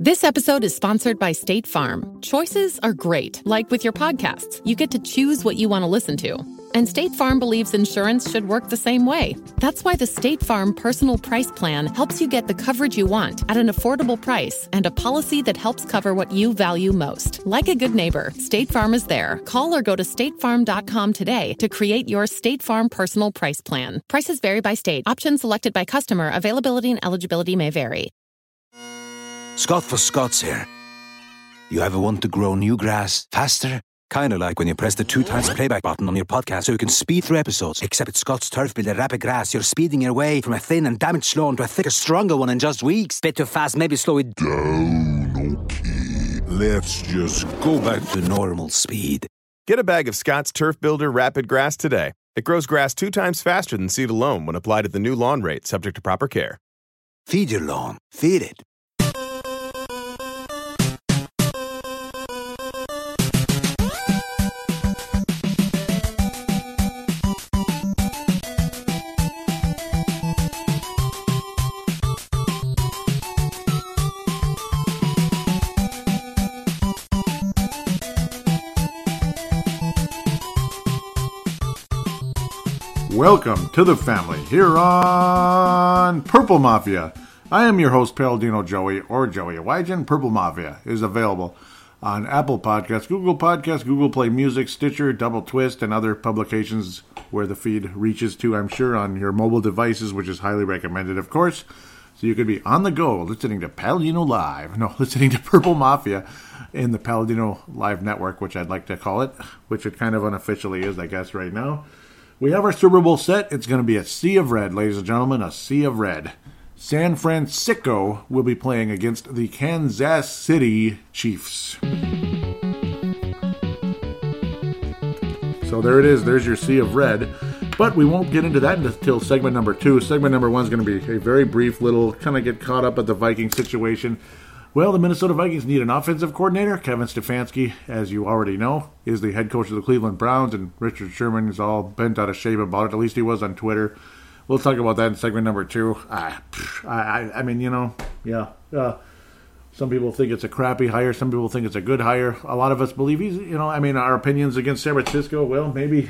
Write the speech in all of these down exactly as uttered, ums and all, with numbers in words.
This episode is sponsored by State Farm. Choices are great. Like with your podcasts, you get to choose what you want to listen to. And State Farm believes insurance should work the same way. That's why the State Farm Personal Price Plan helps you get the coverage you want at an affordable price and a policy that helps cover what you value most. Like a good neighbor, State Farm is there. Call or go to state farm dot com today to create your State Farm Personal Price Plan. Prices vary by state. Options selected by customer. Availability and eligibility may vary. Scott for Scots here. You ever want to grow new grass faster? Kinda like when you press the two times playback button on your podcast so you can speed through episodes. Except with Scott's Turf Builder Rapid Grass, you're speeding your way from a thin and damaged lawn to a thicker, stronger one in just weeks. Bit too fast, maybe slow it down, okay. Let's just go back to normal speed. Get a bag of Scott's Turf Builder Rapid Grass today. It grows grass two times faster than seed alone when applied at the new lawn rate, subject to proper care. Feed your lawn. Feed it. Welcome to the family here on Purple Mafia. I am your host, Paladino Joey, or Joey Awajan. Purple Mafia is available on Apple Podcasts, Google Podcasts, Google Play Music, Stitcher, Double Twist, and other publications where the feed reaches to, I'm sure, on your mobile devices, which is highly recommended, of course. So you could be on the go listening to Paladino Live. No, listening to Purple Mafia in the Paladino Live Network, which I'd like to call it, which it kind of unofficially is, I guess, right now. We have our Super Bowl set. It's going to be a sea of red, ladies and gentlemen, a sea of red. San Francisco will be playing against the Kansas City Chiefs. So there it is. There's your sea of red. But we won't get into that until segment number two. Segment number one is going to be a very brief little kind of get caught up at the Viking situation. Well, the Minnesota Vikings need an offensive coordinator. Kevin Stefanski, as you already know, is the head coach of the Cleveland Browns, and Richard Sherman is all bent out of shape about it. At least he was on Twitter. We'll talk about that in segment number two. I, I, I mean, you know, yeah. Uh, some people think it's a crappy hire. Some people think it's a good hire. A lot of us believe he's, you know, I mean, our opinions against San Francisco, well, maybe.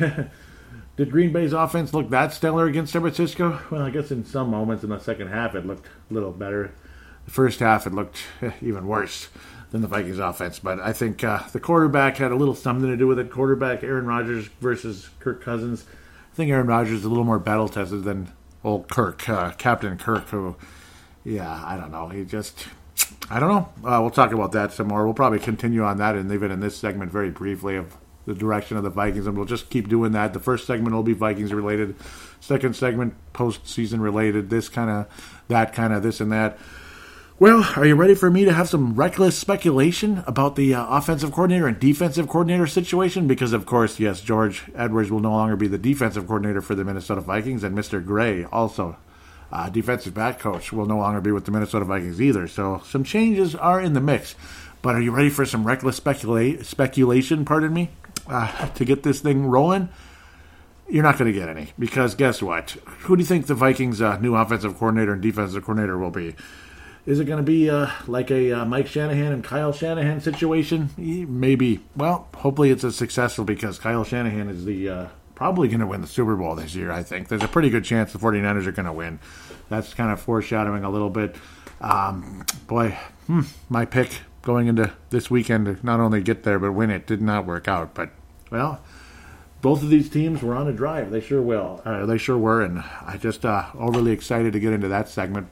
Did Green Bay's offense look that stellar against San Francisco? Well, I guess in some moments in the second half it looked a little better. The first half, it looked even worse than the Vikings offense. But I think uh, the quarterback had a little something to do with it. Quarterback Aaron Rodgers versus Kirk Cousins. I think Aaron Rodgers is a little more battle-tested than old Kirk, uh, Captain Kirk, who, yeah, I don't know. He just, I don't know. Uh, we'll talk about that some more. We'll probably continue on that and leave it in this segment very briefly of the direction of the Vikings, and we'll just keep doing that. The first segment will be Vikings-related. Second segment, post-season-related. This kind of, that kind of, this and that. Well, are you ready for me to have some reckless speculation about the uh, offensive coordinator and defensive coordinator situation? Because, of course, yes, George Edwards will no longer be the defensive coordinator for the Minnesota Vikings, and Mister Gray, also uh, defensive back coach, will no longer be with the Minnesota Vikings either. So some changes are in the mix. But are you ready for some reckless specula- speculation, pardon me, uh, to get this thing rolling? You're not going to get any, because guess what? Who do you think the Vikings' uh, new offensive coordinator and defensive coordinator will be? Is it going to be uh, like a uh, Mike Shanahan and Kyle Shanahan situation? Maybe. Well, hopefully it's as successful, because Kyle Shanahan is the uh, probably going to win the Super Bowl this year, I think. There's a pretty good chance the 49ers are going to win. That's kind of foreshadowing a little bit. Um, boy, hmm, my pick going into this weekend to not only get there but win it did not work out. But, well, both of these teams were on a drive. They sure will. Uh, they sure were, and I just uh, overly excited to get into that segment.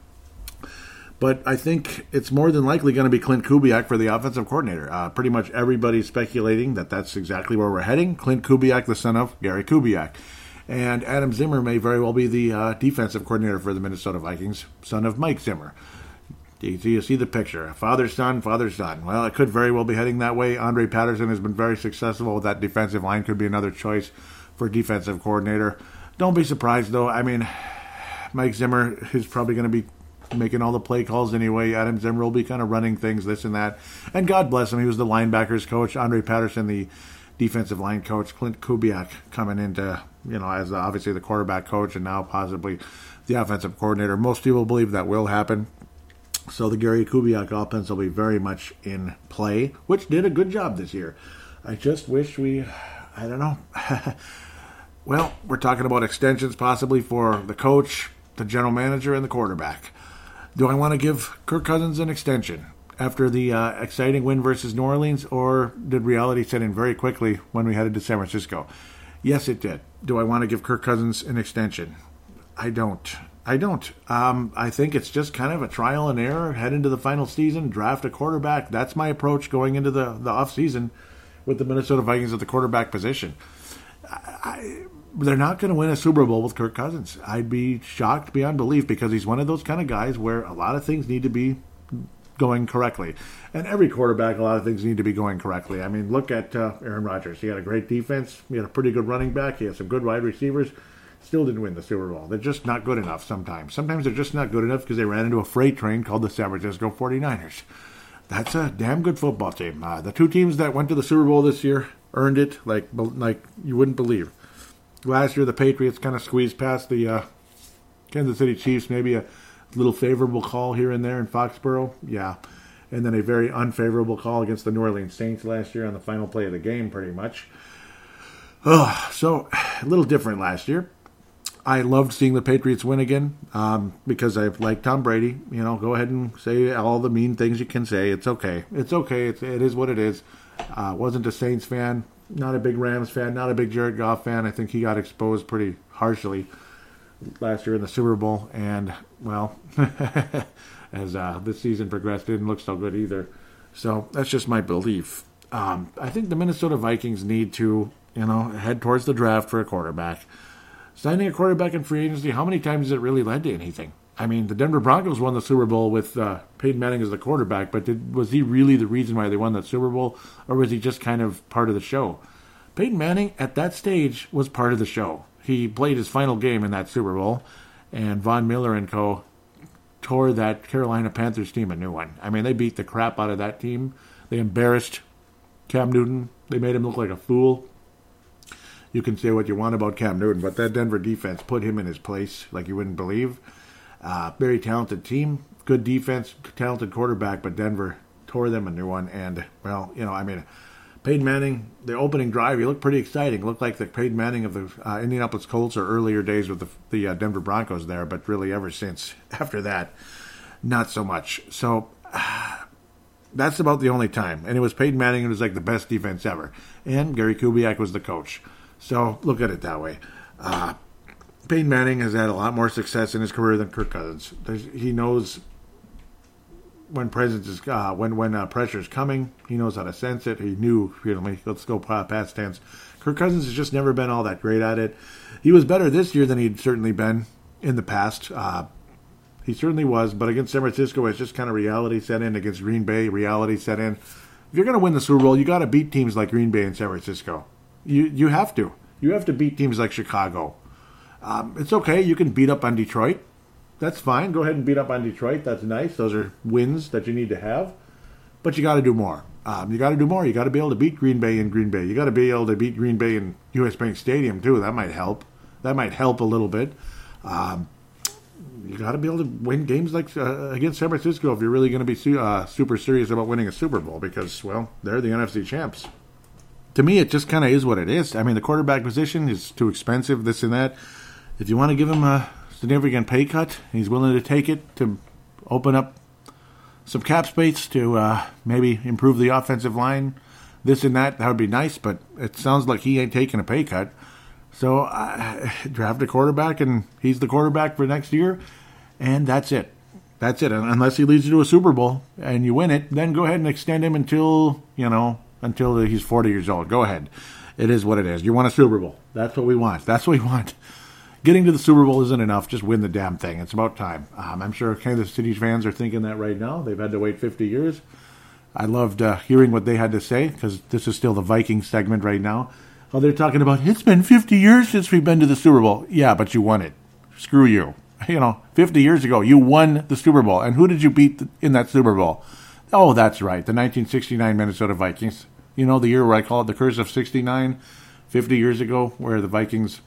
But I think it's more than likely going to be Clint Kubiak for the offensive coordinator. Uh, pretty much everybody's speculating that that's exactly where we're heading. Clint Kubiak, the son of Gary Kubiak. And Adam Zimmer may very well be the uh, defensive coordinator for the Minnesota Vikings, son of Mike Zimmer. Do you, do you see the picture? Father-son, father-son. Well, it could very well be heading that way. Andre Patterson has been very successful with that defensive line. Could be another choice for defensive coordinator. Don't be surprised, though. I mean, Mike Zimmer is probably going to be making all the play calls anyway. Adam Zimmer will be kind of running things, this and that. And God bless him, he was the linebackers coach. Andre Patterson, the defensive line coach. Clint Kubiak coming into, you know, as obviously the quarterback coach and now possibly the offensive coordinator. Most people believe that will happen. So the Gary Kubiak offense will be very much in play, which did a good job this year. I just wish we, I don't know. Well, we're talking about extensions possibly for the coach, the general manager, and the quarterback. Do I want to give Kirk Cousins an extension after the uh, exciting win versus New Orleans, or did reality set in very quickly when we headed to San Francisco? Yes, it did. Do I want to give Kirk Cousins an extension? I don't. I don't. Um, I think it's just kind of a trial and error. Head into the final season, draft a quarterback. That's my approach going into the, the offseason with the Minnesota Vikings at the quarterback position. I, they're not going to win a Super Bowl with Kirk Cousins. I'd be shocked beyond belief because he's one of those kind of guys where a lot of things need to be going correctly. And every quarterback, a lot of things need to be going correctly. I mean, look at uh, Aaron Rodgers. He had a great defense. He had a pretty good running back. He had some good wide receivers. Still didn't win the Super Bowl. They're just not good enough sometimes. Sometimes they're just not good enough because they ran into a freight train called the San Francisco forty-niners. That's a damn good football team. Uh, the two teams that went to the Super Bowl this year earned it like like you wouldn't believe. Last year, the Patriots kind of squeezed past the uh, Kansas City Chiefs, maybe a little favorable call here and there in Foxborough. Yeah. And then a very unfavorable call against the New Orleans Saints last year on the final play of the game, pretty much. Oh, so, a little different last year. I loved seeing the Patriots win again um, because I like Tom Brady. You know, go ahead and say all the mean things you can say. It's okay. It's okay. It's, it is what it is. Uh, wasn't a Saints fan, not a big Rams fan, not a big Jared Goff fan. I think he got exposed pretty harshly last year in the Super Bowl. And, well, as uh, this season progressed, it didn't look so good either. So that's just my belief. Um, I think the Minnesota Vikings need to, you know, head towards the draft for a quarterback. Signing a quarterback in free agency, how many times has it really led to anything? I mean, the Denver Broncos won the Super Bowl with uh, Peyton Manning as the quarterback, but did, was he really the reason why they won that Super Bowl, or was he just kind of part of the show? Peyton Manning, at that stage, was part of the show. He played his final game in that Super Bowl, and Von Miller and co. tore that Carolina Panthers team a new one. I mean, they beat the crap out of that team. They embarrassed Cam Newton. They made him look like a fool. You can say what you want about Cam Newton, but that Denver defense put him in his place like you wouldn't believe. Uh, very talented team, good defense, talented quarterback, but Denver tore them a new one. And, well, you know, I mean, Peyton Manning, the opening drive, he looked pretty exciting. It looked like the Peyton Manning of the uh, Indianapolis Colts or earlier days with the, the uh, Denver Broncos there, but really ever since after that, not so much. So uh, that's about the only time. And it was Peyton Manning, it was like the best defense ever. And Gary Kubiak was the coach. So look at it that way. Uh, Peyton Manning has had a lot more success in his career than Kirk Cousins. There's, he knows when presence is uh, when when uh, pressure is coming. He knows how to sense it. He knew, you know, let's go past tense. Kirk Cousins has just never been all that great at it. He was better this year than he'd certainly been in the past. Uh, he certainly was, but against San Francisco, it's just kind of reality set in. Against Green Bay, reality set in. If you're going to win the Super Bowl, you got to beat teams like Green Bay and San Francisco. You you have to. You have to beat teams like Chicago. Um, it's okay. You can beat up on Detroit. That's fine. Go ahead and beat up on Detroit. That's nice. Those are wins that you need to have. But you got to do more. Um, you got to do more. You got to be able to beat Green Bay in Green Bay. You got to be able to beat Green Bay in U S Bank Stadium, too. That might help. That might help a little bit. Um, you got to be able to win games like uh, against San Francisco if you're really going to be su- uh, super serious about winning a Super Bowl because, well, they're the N F C champs. To me, it just kind of is what it is. I mean, the quarterback position is too expensive, this and that. If you want to give him a significant pay cut, he's willing to take it to open up some cap space to uh, maybe improve the offensive line, this and that, that would be nice, but it sounds like he ain't taking a pay cut. So uh, draft a quarterback, and he's the quarterback for next year, and that's it. That's it. Unless he leads you to a Super Bowl and you win it, then go ahead and extend him until, you know, until he's forty years old. Go ahead. It is what it is. You want a Super Bowl. That's what we want. That's what we want. Getting to the Super Bowl isn't enough. Just win the damn thing. It's about time. Um, I'm sure Kansas City fans are thinking that right now. They've had to wait fifty years. I loved uh, hearing what they had to say because this is still the Vikings segment right now. Oh, they're talking about, it's been fifty years since we've been to the Super Bowl. Yeah, but you won it. Screw you. You know, fifty years ago, you won the Super Bowl. And who did you beat in that Super Bowl? Oh, that's right. The nineteen sixty-nine Minnesota Vikings. You know, the year where I call it the curse of sixty-nine, fifty years ago, where the Vikings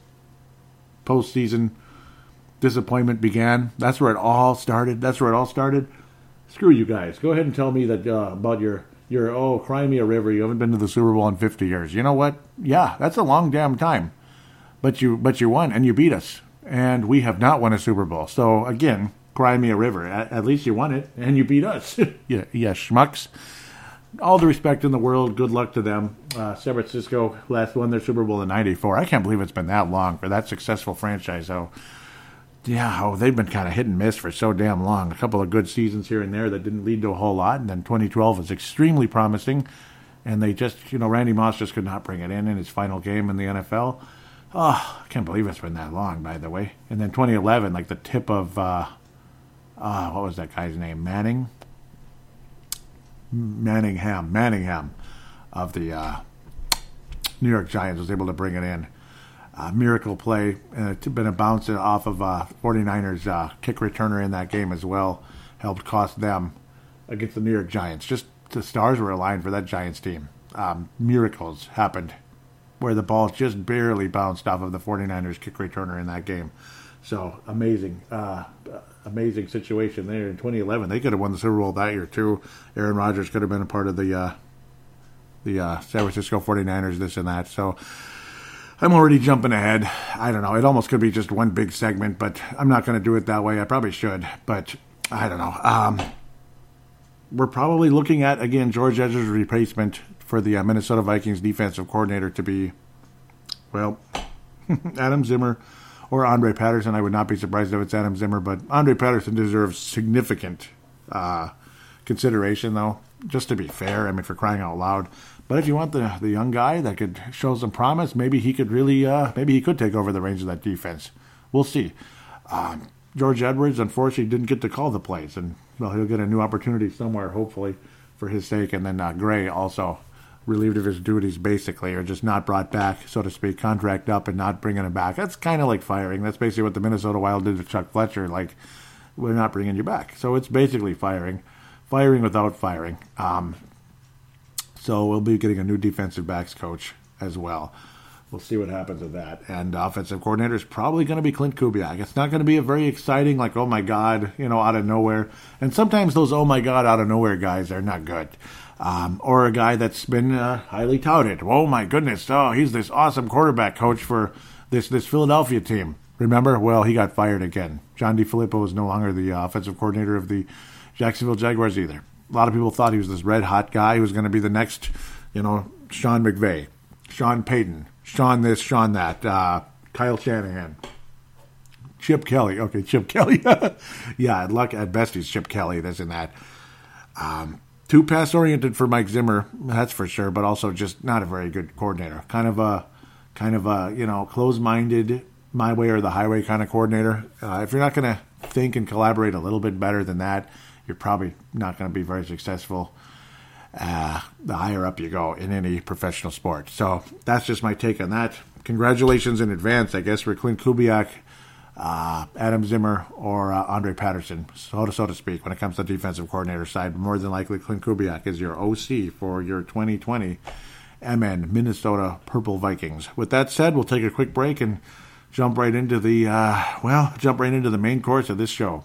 postseason disappointment began. That's where it all started. That's where it all started. screw you guys. Go ahead and tell me that uh, about your, your, oh, cry me a river. You haven't been to the Super Bowl in fifty years. You know what? Yeah, that's a long damn time. But you, but you won, and you beat us. And we have not won a Super Bowl. So, again, cry me a river. At, at least you won it, and you beat us. yeah, yeah, schmucks. All the respect in the world. Good luck to them. Uh, San Francisco last won their Super Bowl in ninety-four. I can't believe it's been that long for that successful franchise. So, yeah, oh, they've been kind of hit and miss for so damn long. A couple of good seasons here and there that didn't lead to a whole lot. And then twenty twelve was extremely promising. And they just, you know, Randy Moss just could not bring it in in his final game in the N F L. Oh, I can't believe it's been that long, by the way. And then twenty eleven, like the tip of, uh, uh, what was that guy's name? Manning? Manningham, Manningham of the uh, New York Giants was able to bring it in. Uh, miracle play, and it's been a bounce off of uh, 49ers uh, kick returner in that game as well. Helped cost them against the New York Giants. Just the stars were aligned for that Giants team. Um, miracles happened where the ball just barely bounced off of the 49ers kick returner in that game. So amazing, uh, amazing situation there in twenty eleven. They could have won the Super Bowl that year too. Aaron Rodgers could have been a part of the uh, the uh, San Francisco 49ers, this and that. So I'm already jumping ahead. I don't know. It almost could be just one big segment, but I'm not going to do it that way. I probably should, but I don't know. Um, we're probably looking at, again, George Edger's replacement for the uh, Minnesota Vikings defensive coordinator to be, well, Adam Zimmer or Andre Patterson. I would not be surprised if it's Adam Zimmer, but Andre Patterson deserves significant uh, consideration, though, just to be fair. I mean, for crying out loud. But if you want the the young guy that could show some promise, maybe he could really, uh, maybe he could take over the reins of that defense. We'll see. Um, George Edwards, unfortunately, didn't get to call the plays, and well, he'll get a new opportunity somewhere, hopefully, for his sake. And then uh, Gray also relieved of his duties, basically, or just not brought back, so to speak, contract up and not bringing him back. That's kind of like firing. That's basically what the Minnesota Wild did to Chuck Fletcher. Like, we're not bringing you back. So it's basically firing, firing without firing. Um, so we'll be getting a new defensive backs coach as well. We'll see what happens with that. And offensive coordinator is probably going to be Clint Kubiak. It's not going to be a very exciting, like, oh my God, you know, out of nowhere. And sometimes those oh my God, out of nowhere guys are not good. Um, or a guy that's been uh, highly touted. Oh my goodness, oh, he's this awesome quarterback coach for this, this Philadelphia team. Remember? Well, he got fired again. John DeFilippo is no longer the uh, offensive coordinator of the Jacksonville Jaguars either. A lot of people thought he was this red-hot guy who was going to be the next, you know, Sean McVay, Sean Payton, Sean this, Sean that, uh, Kyle Shanahan, Chip Kelly. Okay, Chip Kelly. Yeah, at luck at best he's Chip Kelly, this and that. Um, too pass-oriented for Mike Zimmer, that's for sure, but also just not a very good coordinator. Kind of a, kind of a, you know, closed-minded, my way or the highway kind of coordinator. Uh, if you're not going to think and collaborate a little bit better than that, you're probably not going to be very successful uh, the higher up you go in any professional sport. So that's just my take on that. Congratulations in advance, I guess, for Clint Kubiak, uh, Adam Zimmer, or uh, Andre Patterson, so to, so to speak, when it comes to the defensive coordinator side. More than likely, Clint Kubiak is your O C for your twenty twenty M N Minnesota Purple Vikings. With that said, we'll take a quick break and jump right into the, uh, well, jump right into the main course of this show.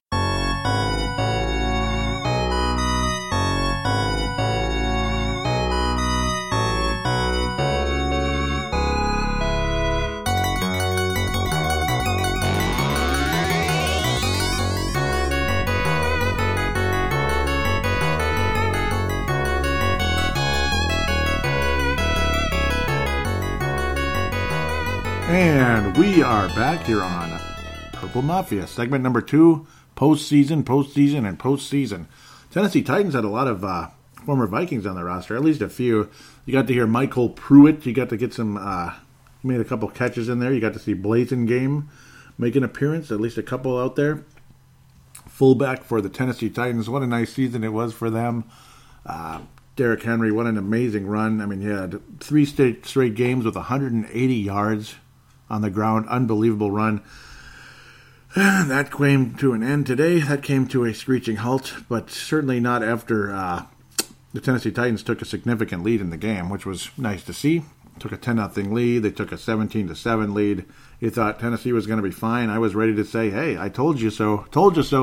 And we are back here on Purple Mafia, segment number two, postseason, postseason, and postseason. Tennessee Titans had a lot of uh, former Vikings on their roster, at least a few. You got to hear Michael Pruitt. You got to get some, uh, he made a couple catches in there. You got to see Blasingame make an appearance, at least a couple out there. Fullback for the Tennessee Titans. What a nice season it was for them. Uh, Derrick Henry, what an amazing run. I mean, he had three straight, straight games with one hundred eighty yards on the ground. Unbelievable run. That came to an end today. That came to a screeching halt, but certainly not after uh, the Tennessee Titans took a significant lead in the game, which was nice to see. Took a ten nothing lead. They took a seventeen to seven lead. You thought Tennessee was going to be fine. I was ready to say, hey, I told you so. Told you so.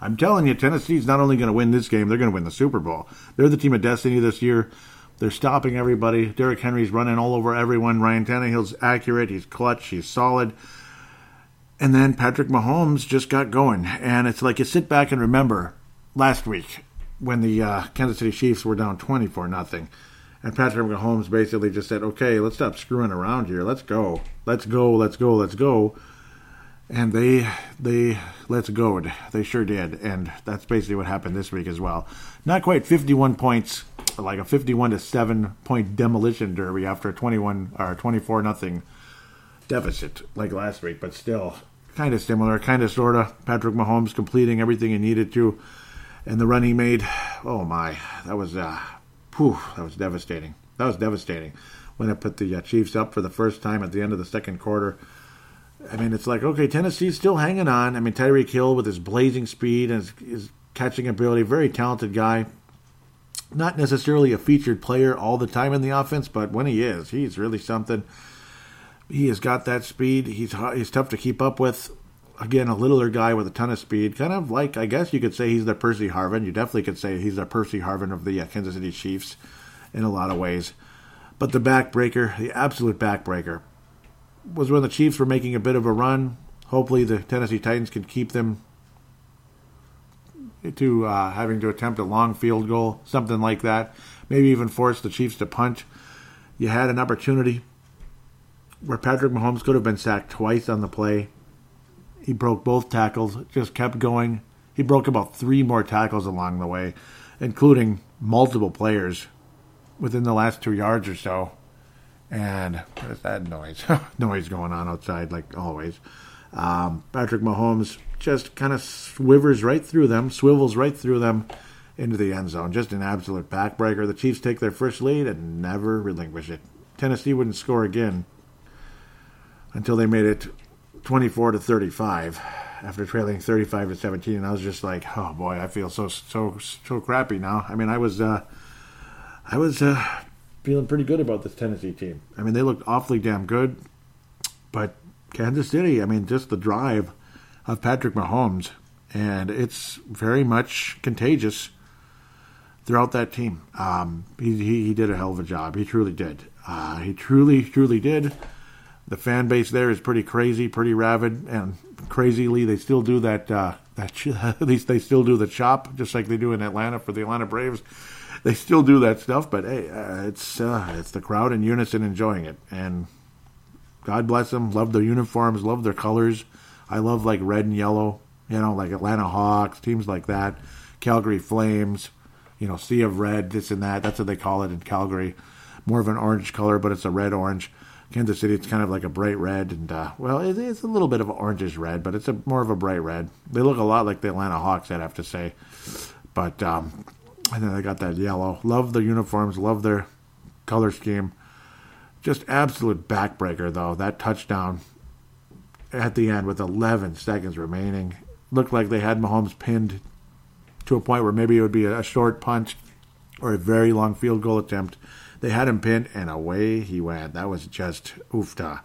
I'm telling you, Tennessee's not only going to win this game, they're going to win the Super Bowl. They're the team of destiny this year. They're stopping everybody. Derrick Henry's running all over everyone. Ryan Tannehill's accurate. He's clutch. He's solid. And then Patrick Mahomes just got going. And it's like you sit back and remember last week when the uh, Kansas City Chiefs were down twenty-four nothing. And Patrick Mahomes basically just said, okay, let's stop screwing around here. Let's go. Let's go. Let's go. Let's go. And they, they, let's go. They sure did. And that's basically what happened this week as well. Not quite fifty-one points, like a fifty-one to seven point demolition derby after a twenty-one or twenty-four nothing deficit like last week, but still kind of similar, kind of sort of. Patrick Mahomes completing everything he needed to. And the run he made, oh my, that was, uh, whew, that was devastating. That was devastating when it put the uh, Chiefs up for the first time at the end of the second quarter. I mean, it's like, okay, Tennessee's still hanging on. I mean, Tyreek Hill with his blazing speed and his, his catching ability, very talented guy. Not necessarily a featured player all the time in the offense, but when he is, he's really something. He has got that speed. He's he's tough to keep up with. Again, a littler guy with a ton of speed. Kind of like, I guess you could say he's the Percy Harvin. You definitely could say he's the Percy Harvin of the uh, Kansas City Chiefs in a lot of ways. But the backbreaker, the absolute backbreaker, was when the Chiefs were making a bit of a run. Hopefully the Tennessee Titans can keep them to uh, having to attempt a long field goal, something like that. Maybe even force the Chiefs to punt. You had an opportunity where Patrick Mahomes could have been sacked twice on the play. He broke both tackles, just kept going. He broke about three more tackles along the way, including multiple players within the last two yards or so. And there's that noise. noise going on outside, like always. Um, Patrick Mahomes just kind of swivers right through them, swivels right through them into the end zone. Just an absolute backbreaker. The Chiefs take their first lead and never relinquish it. Tennessee wouldn't score again until they made it twenty-four to thirty-five after trailing thirty-five to seventeen. And I was just like, oh boy, I feel so so so crappy now. I mean, I was uh, I was uh, feeling pretty good about this Tennessee team. I mean, they looked awfully damn good, but Kansas City, I mean, just the drive of Patrick Mahomes, and it's very much contagious throughout that team. Um, he, he he did a hell of a job. He truly did. Uh, he truly truly did. The fan base there is pretty crazy, pretty rabid, and crazily they still do that. Uh, that at least they still do the chop, just like they do in Atlanta for the Atlanta Braves. They still do that stuff, but hey, uh, it's uh, it's the crowd in unison enjoying it, and God bless them. Love their uniforms, love their colors. I love like red and yellow, you know, like Atlanta Hawks, teams like that. Calgary Flames, you know, Sea of Red, this and that. That's what they call it in Calgary. More of an orange color, but it's a red-orange. Kansas City, it's kind of like a bright red, and, uh, well, it, it's a little bit of an orangish red, but it's a more of a bright red. They look a lot like the Atlanta Hawks, I'd have to say. But, um, and then they got that yellow. Love their uniforms, love their color scheme. Just absolute backbreaker, though. That touchdown at the end with eleven seconds remaining. Looked like they had Mahomes pinned to a point where maybe it would be a short punt or a very long field goal attempt. They had him pinned, and away he went. That was just oofta.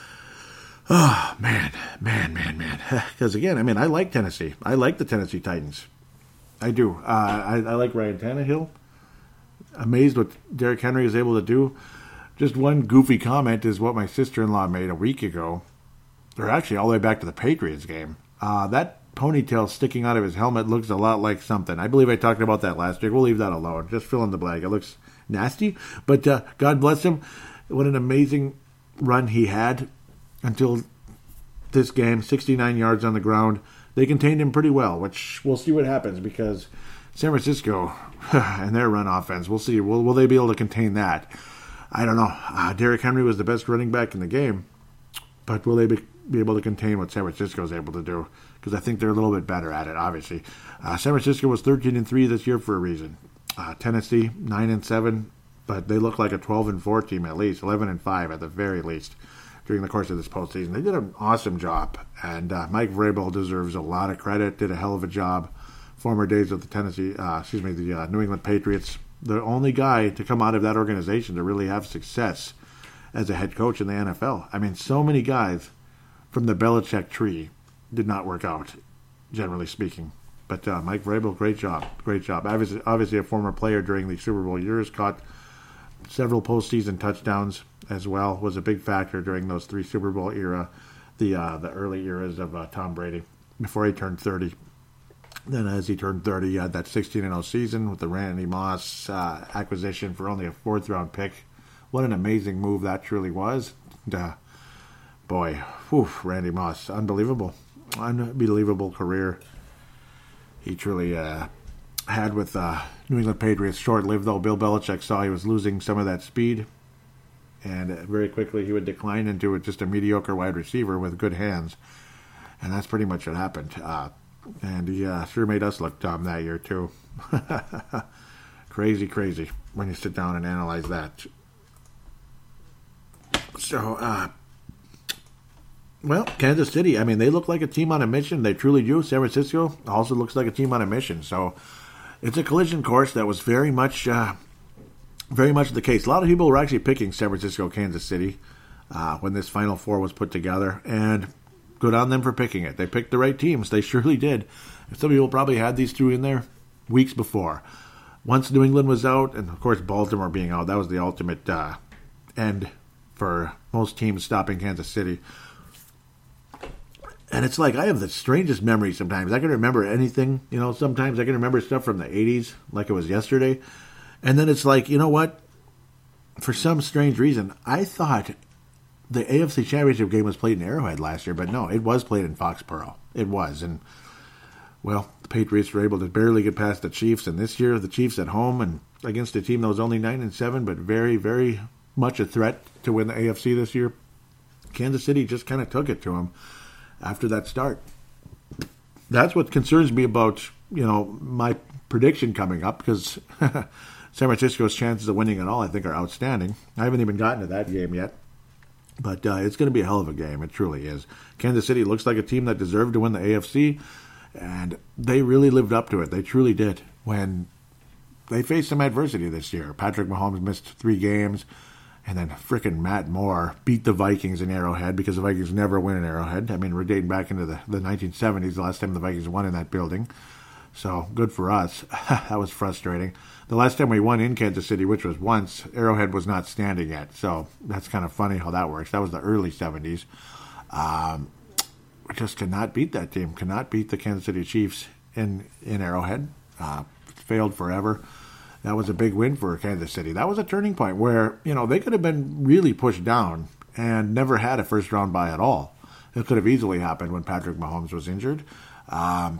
Oh, man, man, man, man. Because, again, I mean, I like Tennessee. I like the Tennessee Titans. I do. Uh, I, I like Ryan Tannehill. Amazed what Derrick Henry is able to do. Just one goofy comment is what my sister-in-law made a week ago. Or actually all the way back to the Patriots game. Uh, that ponytail sticking out of his helmet looks a lot like something. I believe I talked about that last year. We'll leave that alone. Just fill in the blank. It looks nasty. But uh, God bless him. What an amazing run he had until this game. sixty-nine yards on the ground. They contained him pretty well, which we'll see what happens because San Francisco and their run offense, we'll see. Will, will they be able to contain that? I don't know. Uh, Derrick Henry was the best running back in the game, but will they be, be able to contain what San Francisco is able to do? Because I think they're a little bit better at it, obviously. Uh, San Francisco was thirteen and three this year for a reason. Uh, Tennessee, nine and seven, but they look like a twelve and four team at least, eleven and five at the very least during the course of this postseason. They did an awesome job, and uh, Mike Vrabel deserves a lot of credit, did a hell of a job. Former days of the Tennessee, uh, excuse me, the uh, New England Patriots, the only guy to come out of that organization to really have success as a head coach in the N F L. I mean, so many guys from the Belichick tree did not work out, generally speaking. But uh, Mike Vrabel, great job. Great job. Obviously, obviously a former player during the Super Bowl years, caught several postseason touchdowns as well, was a big factor during those three Super Bowl era, the uh, the early eras of uh, Tom Brady, before he turned thirty. Then as he turned thirty, he had that sixteen and oh season with the Randy Moss uh, acquisition for only a fourth-round pick. What an amazing move that truly was. And, uh, boy, whew, Randy Moss, unbelievable. Unbelievable career he truly uh, had with uh, New England Patriots. Short-lived, though. Bill Belichick saw he was losing some of that speed, and uh, very quickly he would decline into just a mediocre wide receiver with good hands, and that's pretty much what happened. Uh, and he uh, sure made us look dumb that year, too. Crazy, crazy when you sit down and analyze that. So, uh, well, Kansas City, I mean, they look like a team on a mission. They truly do. San Francisco also looks like a team on a mission. So it's a collision course that was very much uh, very much the case. A lot of people were actually picking San Francisco, Kansas City uh, when this Final Four was put together. And good on them for picking it. They picked the right teams. They surely did. Some people probably had these two in there weeks before. Once New England was out, and of course Baltimore being out, that was the ultimate uh, end for most teams stopping Kansas City. And it's like, I have the strangest memory sometimes. I can remember anything, you know, sometimes I can remember stuff from the eighties like it was yesterday. And then it's like, you know what? For some strange reason, I thought the A F C Championship game was played in Arrowhead last year, but no, it was played in Foxborough. It was. And, well, the Patriots were able to barely get past the Chiefs. And this year, the Chiefs at home and against a team that was only nine and seven, but very, very much a threat to win the A F C this year. Kansas City just kind of took it to them after that start. That's what concerns me about, you know, my prediction coming up, because San Francisco's chances of winning it all, I think, are outstanding. I haven't even gotten to that game yet, but uh, it's going to be a hell of a game. It truly is. Kansas City looks like a team that deserved to win the A F C, and they really lived up to it. They truly did. When they faced some adversity this year, Patrick Mahomes missed three games, and then frickin' Matt Moore beat the Vikings in Arrowhead, because the Vikings never win in Arrowhead. I mean, we're dating back into the, the nineteen seventies, the last time the Vikings won in that building. So, good for us. That was frustrating. The last time we won in Kansas City, which was once, Arrowhead was not standing yet. So, that's kind of funny how that works. That was the early seventies. Um, we just cannot beat that team. Cannot beat the Kansas City Chiefs in, in Arrowhead. Uh, failed forever. That was a big win for Kansas City. That was a turning point where, you know, they could have been really pushed down and never had a first-round bye at all. It could have easily happened when Patrick Mahomes was injured. Um,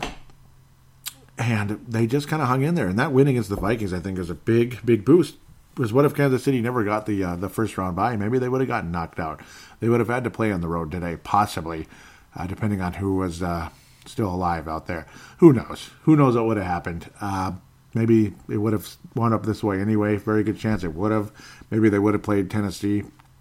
and they just kind of hung in there. And that win against the Vikings, I think, is a big, big boost. Because what if Kansas City never got the uh, the first-round bye? Maybe they would have gotten knocked out. They would have had to play on the road today, possibly, uh, depending on who was uh, still alive out there. Who knows? Who knows what would have happened? Uh, Maybe it would have wound up this way anyway. Very good chance it would have. Maybe they would have played Tennessee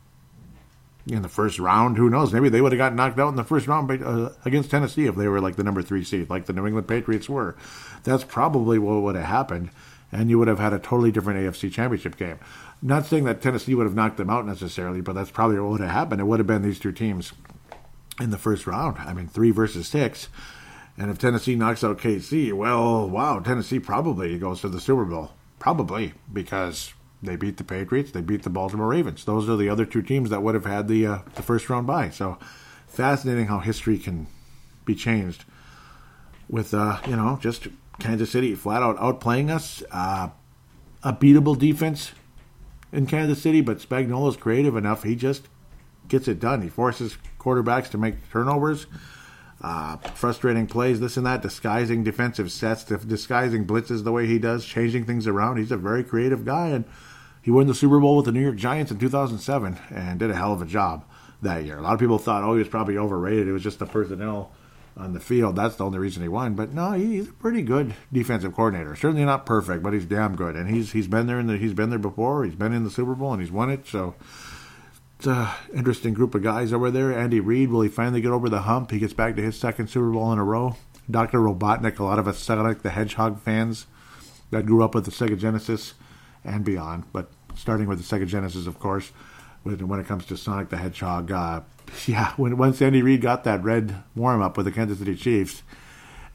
in the first round. Who knows? Maybe they would have gotten knocked out in the first round uh, against Tennessee if they were like the number three seed, like the New England Patriots were. That's probably what would have happened, and you would have had a totally different A F C Championship game. Not saying that Tennessee would have knocked them out necessarily, but that's probably what would have happened. It would have been these two teams in the first round. I mean, three versus six. And if Tennessee knocks out K C, well, wow, Tennessee probably goes to the Super Bowl. Probably, because they beat the Patriots, they beat the Baltimore Ravens. Those are the other two teams that would have had the uh, the first round bye. So, fascinating how history can be changed with, uh, you know, just Kansas City flat out outplaying us. Uh, a beatable defense in Kansas City, but Spagnuolo's creative enough. He just gets it done. He forces quarterbacks to make turnovers. Uh, frustrating plays, this and that, disguising defensive sets, disguising blitzes the way he does, changing things around. He's a very creative guy, and he won the Super Bowl with the New York Giants in two thousand seven and did a hell of a job that year. A lot of people thought, oh, he was probably overrated. It was just the personnel on the field. That's the only reason he won. But no, he's a pretty good defensive coordinator. Certainly not perfect, but he's damn good. And he's he's been there in the, he's been there before. He's been in the Super Bowl and he's won it. So it's an interesting group of guys over there. Andy Reid, will he finally get over the hump? He gets back to his second Super Bowl in a row. Doctor Robotnik, a lot of us Sonic the Hedgehog fans that grew up with the Sega Genesis and beyond, but starting with the Sega Genesis, of course, when it comes to Sonic the Hedgehog. Uh, yeah, when once Andy Reid got that red warm-up with the Kansas City Chiefs,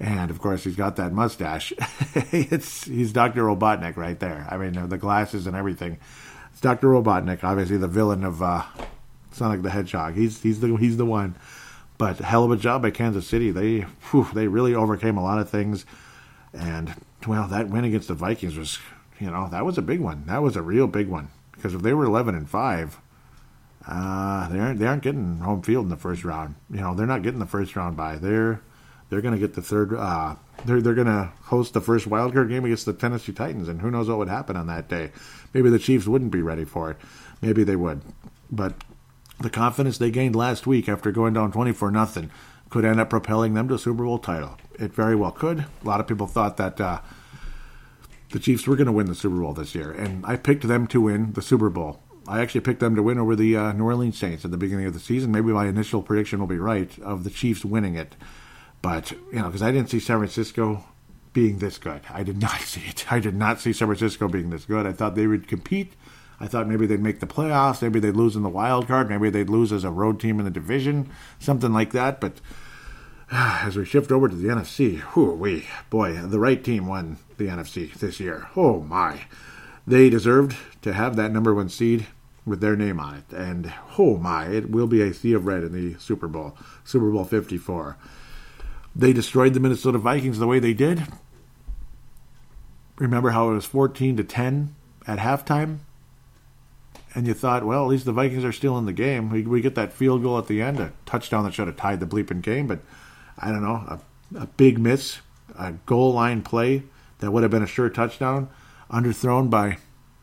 And, of course, he's got that mustache. it's He's Doctor Robotnik right there. I mean, the glasses and everything. It's Doctor Robotnik, obviously the villain of uh, Sonic the Hedgehog. He's he's the he's the one. But hell of a job by Kansas City. They whew, they really overcame a lot of things. And, well, that win against the Vikings was, you know, that was a big one. That was a real big one. Because if they were eleven and five, uh, they aren't they aren't getting home field in the first round. You know, they're not getting the first round bye. They're they're going to get the third. Uh, they're they're going to host the first wild card game against the Tennessee Titans, and who knows what would happen on that day. Maybe the Chiefs wouldn't be ready for it. Maybe they would, but the confidence they gained last week after going down twenty-four nothing could end up propelling them to a Super Bowl title. It very well could. A lot of people thought that uh, the Chiefs were going to win the Super Bowl this year, and I picked them to win the Super Bowl. I actually picked them to win over the uh, New Orleans Saints at the beginning of the season. Maybe my initial prediction will be right of the Chiefs winning it. But, you know, because I didn't see San Francisco being this good. I did not see it. I did not see San Francisco being this good. I thought they would compete. I thought maybe they'd make the playoffs. Maybe they'd lose in the wild card. Maybe they'd lose as a road team in the division. Something like that. But as we shift over to the N F C, whew, we, boy, the right team won the N F C this year. Oh, my. They deserved to have that number one seed with their name on it. And, oh, my, it will be a sea of red in the Super Bowl, Super Bowl fifty-four. They destroyed the Minnesota Vikings the way they did. Remember how it was fourteen to ten at halftime? And you thought, well, at least the Vikings are still in the game. We, we get that field goal at the end, a touchdown that should have tied the bleeping game. But, I don't know, a, a big miss, a goal line play that would have been a sure touchdown, underthrown by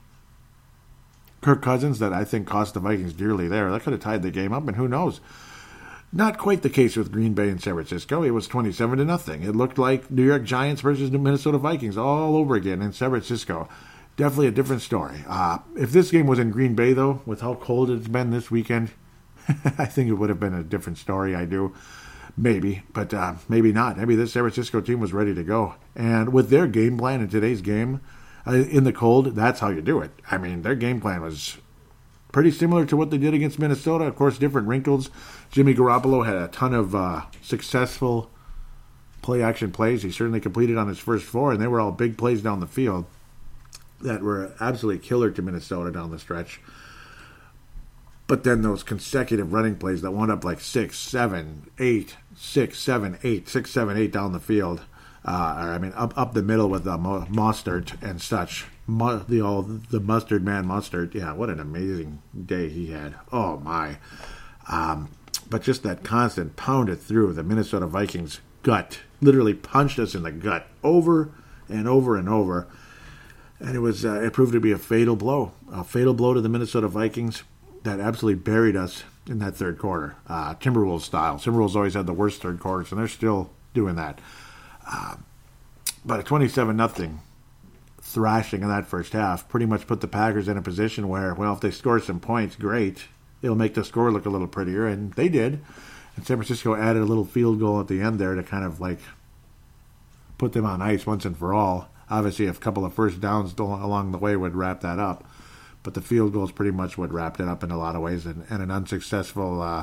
Kirk Cousins that I think cost the Vikings dearly there. That could have tied the game up, and who knows? Not quite the case with Green Bay and San Francisco. It was twenty-seven to nothing. It looked like New York Giants versus the Minnesota Vikings all over again in San Francisco. Definitely a different story. Uh, if this game was in Green Bay, though, with how cold it's been this weekend, I think it would have been a different story. I do. Maybe, but uh, maybe not. Maybe this San Francisco team was ready to go. And with their game plan in today's game, uh, in the cold, that's how you do it. I mean, their game plan was pretty similar to what they did against Minnesota. Of course, different wrinkles. Jimmy Garoppolo had a ton of uh, successful play-action plays. He certainly completed on his first four, and they were all big plays down the field that were absolutely killer to Minnesota down the stretch. But then those consecutive running plays that wound up like six, seven, eight, six, seven, eight, six, seven, eight down the field. Uh, or, I mean, up up the middle with uh, Mostert and such. Mo- the old, the mustard man Mostert. Yeah, what an amazing day he had. Oh, my. Um, but just that constant pounded through the Minnesota Vikings gut. Literally punched us in the gut over and over and over. And it was uh, it proved to be a fatal blow. A fatal blow to the Minnesota Vikings that absolutely buried us in that third quarter. Uh, Timberwolves style. Timberwolves always had the worst third quarters, and they're still doing that. Uh, but a twenty-seven nothing thrashing in that first half pretty much put the Packers in a position where, well, if they score some points, great. It'll make the score look a little prettier, and they did. And San Francisco added a little field goal at the end there to kind of like put them on ice once and for all. Obviously, a couple of first downs along the way would wrap that up. But the field goal is pretty much what wrapped it up in a lot of ways. And, and an unsuccessful uh,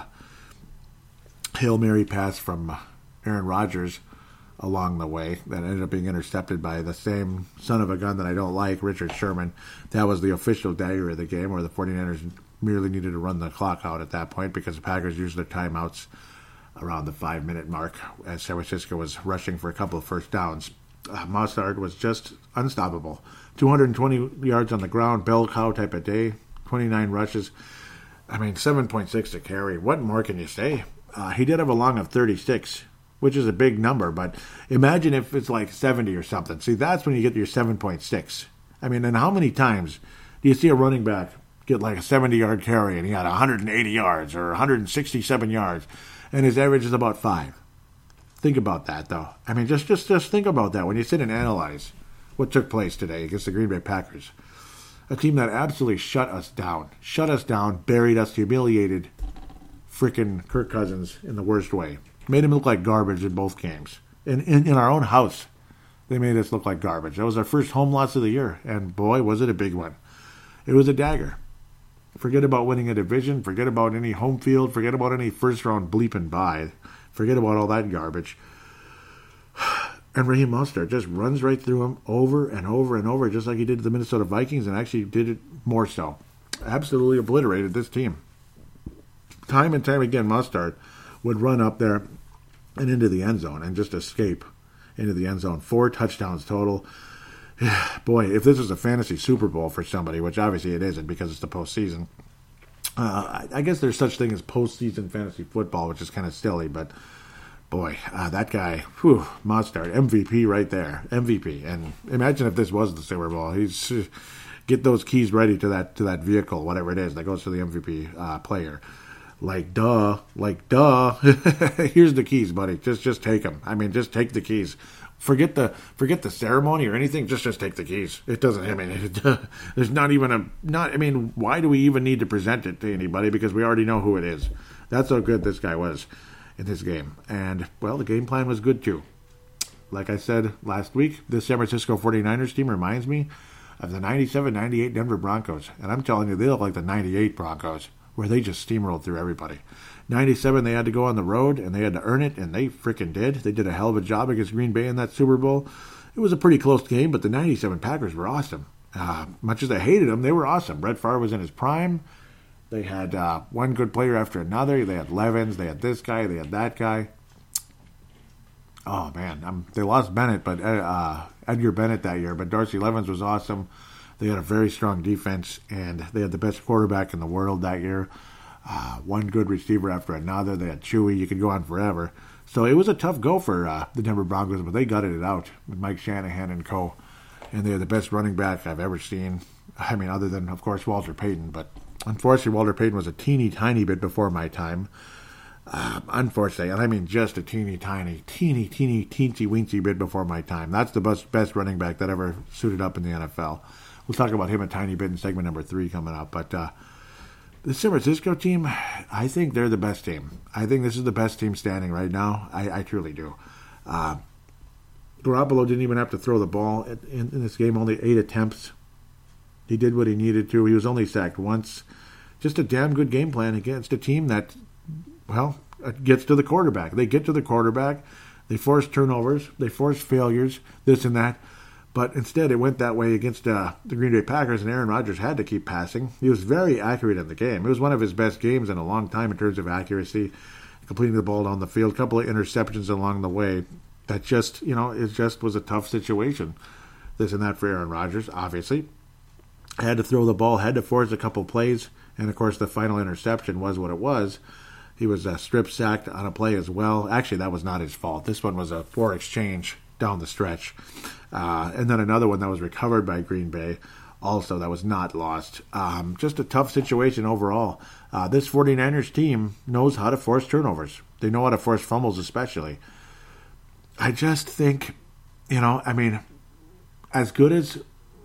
Hail Mary pass from Aaron Rodgers along the way that ended up being intercepted by the same son of a gun that I don't like, Richard Sherman. That was the official dagger of the game, where the 49ers merely needed to run the clock out at that point because the Packers used their timeouts around the five-minute mark as San Francisco was rushing for a couple of first downs. Uh, Mostert was just unstoppable. two hundred twenty yards on the ground, bell cow type of day, twenty-nine rushes. I mean, seven point six to carry. What more can you say? Uh, he did have a long of thirty-six, which is a big number, but imagine if it's like seventy or something. See, that's when you get your seven point six. I mean, and how many times do you see a running back get like a seventy-yard carry and he had one hundred eighty yards or one hundred sixty-seven yards, and his average is about five? Think about that, though. I mean, just, just, just think about that when you sit and analyze what took place today against the Green Bay Packers. A team that absolutely shut us down. Shut us down, buried us, humiliated frickin' Kirk Cousins in the worst way. Made him look like garbage in both games. In, in, in our own house, they made us look like garbage. That was our first home loss of the year, and boy, was it a big one. It was a dagger. Forget about winning a division. Forget about any home field. Forget about any first-round bleeping bye. Forget about all that garbage. And Raheem Mostert just runs right through him over and over and over, just like he did to the Minnesota Vikings, and actually did it more so. Absolutely obliterated this team. Time and time again, Mostert would run up there and into the end zone and just escape into the end zone. Four touchdowns total. Boy, if this was a fantasy Super Bowl for somebody, which obviously it isn't because it's the postseason, uh, I guess there's such thing as postseason fantasy football, which is kind of silly, but boy, uh, that guy, whew, Mostert, M V P right there, M V P. And imagine if this was the Super Bowl. He's uh, get those keys ready to that to that vehicle, whatever it is that goes to the M V P uh, player. Like duh, like duh. Here's the keys, buddy. Just just take them. I mean, just take the keys. Forget the forget the ceremony or anything. Just just take the keys. It doesn't. I mean, it, there's not even a not. I mean, why do we even need to present it to anybody? Because we already know who it is. That's how good this guy was in this game. And, well, the game plan was good, too. Like I said last week, this San Francisco forty-niners team reminds me of the ninety-seven ninety-eight Denver Broncos. And I'm telling you, they look like the ninety-eight Broncos, where they just steamrolled through everybody. ninety-seven, they had to go on the road, and they had to earn it, and they freaking did. They did a hell of a job against Green Bay in that Super Bowl. It was a pretty close game, but the ninety-seven Packers were awesome. Uh, much as I hated them, they were awesome. Brett Favre was in his prime. They had uh, one good player after another. They had Levens. They had this guy. They had that guy. Oh, man. Um, they lost Bennett, but uh, Edgar Bennett that year. But Darcy Levens was awesome. They had a very strong defense, and they had the best quarterback in the world that year. Uh, one good receiver after another. They had Chewy. You could go on forever. So it was a tough go for uh, the Denver Broncos, but they gutted it out with Mike Shanahan and co. And they're the best running back I've ever seen. I mean, other than, of course, Walter Payton, but unfortunately, Walter Payton was a teeny tiny bit before my time. Uh, unfortunately, and I mean just a teeny tiny, teeny, teeny, teensy weensy bit before my time. That's the best, best running back that ever suited up in the N F L. We'll talk about him a tiny bit in segment number three coming up. But uh, the San Francisco team, I think they're the best team. I think this is the best team standing right now. I, I truly do. Uh, Garoppolo didn't even have to throw the ball in, in this game, only eight attempts. He did what he needed to. He was only sacked once. Just a damn good game plan against a team that, well, gets to the quarterback. They get to the quarterback. They force turnovers. They force failures, this and that. But instead, it went that way against uh, the Green Bay Packers, and Aaron Rodgers had to keep passing. He was very accurate in the game. It was one of his best games in a long time in terms of accuracy, completing the ball down the field. A couple of interceptions along the way. That just, you know, it just was a tough situation, this and that for Aaron Rodgers, obviously. Had to throw the ball, had to force a couple plays, and of course the final interception was what it was. He was uh, strip sacked on a play as well. Actually, that was not his fault. This one was a poor exchange down the stretch. Uh, and then another one that was recovered by Green Bay, also that was not lost. Um, just a tough situation overall. Uh, this forty-niners team knows how to force turnovers. They know how to force fumbles especially. I just think, you know, I mean, as good as...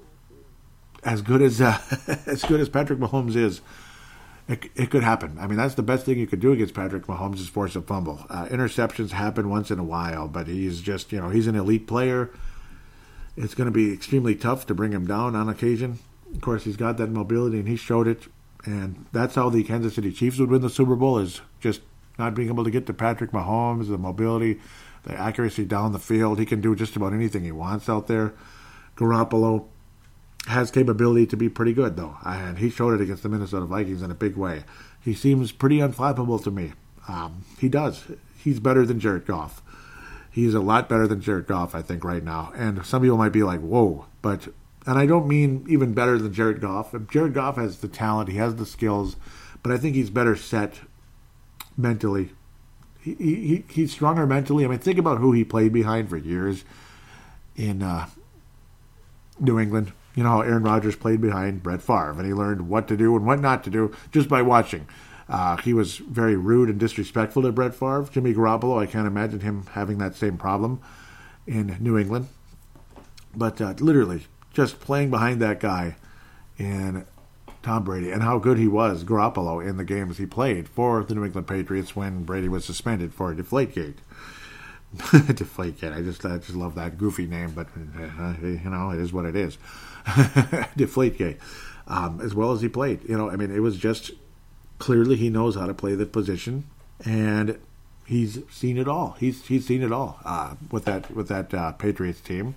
As good as uh, as good as Patrick Mahomes is, it, it could happen. I mean, that's the best thing you could do against Patrick Mahomes is force a fumble. Uh, interceptions happen once in a while, but he's just, you know, he's an elite player. It's going to be extremely tough to bring him down on occasion. Of course, he's got that mobility, and he showed it. And that's how the Kansas City Chiefs would win the Super Bowl, is just not being able to get to Patrick Mahomes, the mobility, the accuracy down the field. He can do just about anything he wants out there. Garoppolo has capability to be pretty good, though, and he showed it against the Minnesota Vikings in a big way. He seems pretty unflappable to me. Um, he does. He's better than Jared Goff. He's a lot better than Jared Goff, I think, right now. And some people might be like, whoa, but, and I don't mean even better than Jared Goff. Jared Goff has the talent, he has the skills, but I think he's better set mentally. He, he He's stronger mentally. I mean, think about who he played behind for years in uh, New England. You know how Aaron Rodgers played behind Brett Favre, and he learned what to do and what not to do just by watching. Uh, he was very rude and disrespectful to Brett Favre. Jimmy Garoppolo, I can't imagine him having that same problem in New England. But uh, literally, just playing behind that guy in Tom Brady, and how good he was, Garoppolo, in the games he played for the New England Patriots when Brady was suspended for Deflategate. Deflategate. I just I just love that goofy name, but uh, you know, it is what it is. Deflategate. Um, as well as he played, you know, I mean, it was just clearly he knows how to play the position, and he's seen it all. He's he's seen it all uh, with that with that uh, Patriots team.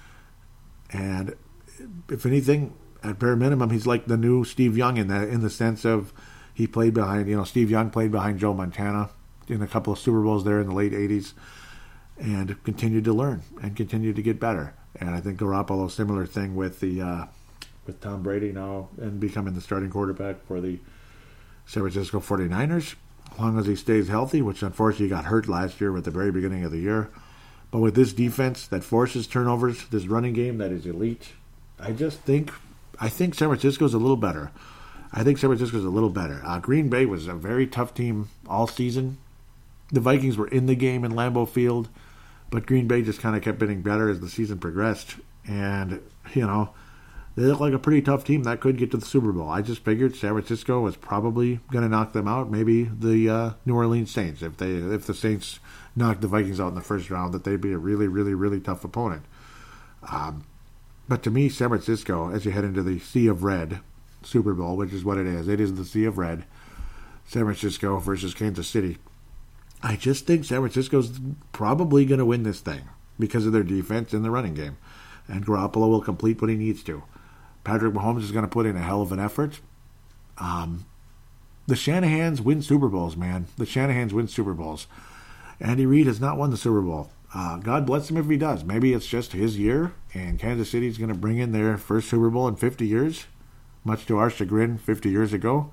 And if anything, at bare minimum, he's like the new Steve Young in the in the sense of he played behind. You know, Steve Young played behind Joe Montana in a couple of Super Bowls there in the late eighties, and continued to learn and continued to get better. And I think Garoppolo, similar thing with the uh, with Tom Brady now and becoming the starting quarterback for the San Francisco forty-niners, as long as he stays healthy, which unfortunately got hurt last year at the very beginning of the year. But with this defense that forces turnovers, this running game that is elite, I just think I think San Francisco's a little better. I think San Francisco's a little better. Uh, Green Bay was a very tough team all season. The Vikings were in the game in Lambeau Field, but Green Bay just kind of kept getting better as the season progressed. And, you know, they look like a pretty tough team that could get to the Super Bowl. I just figured San Francisco was probably going to knock them out. Maybe the uh, New Orleans Saints. If they if the Saints knocked the Vikings out in the first round, that they'd be a really, really, really tough opponent. Um, but to me, San Francisco, as you head into the Sea of Red Super Bowl, which is what it is, it is the Sea of Red, San Francisco versus Kansas City. I just think San Francisco's probably going to win this thing because of their defense and the running game. And Garoppolo will complete what he needs to. Patrick Mahomes is going to put in a hell of an effort. Um, the Shanahans win Super Bowls, man. The Shanahans win Super Bowls. Andy Reid has not won the Super Bowl. Uh, God bless him if he does. Maybe it's just his year, and Kansas City's going to bring in their first Super Bowl in fifty years, much to our chagrin fifty years ago.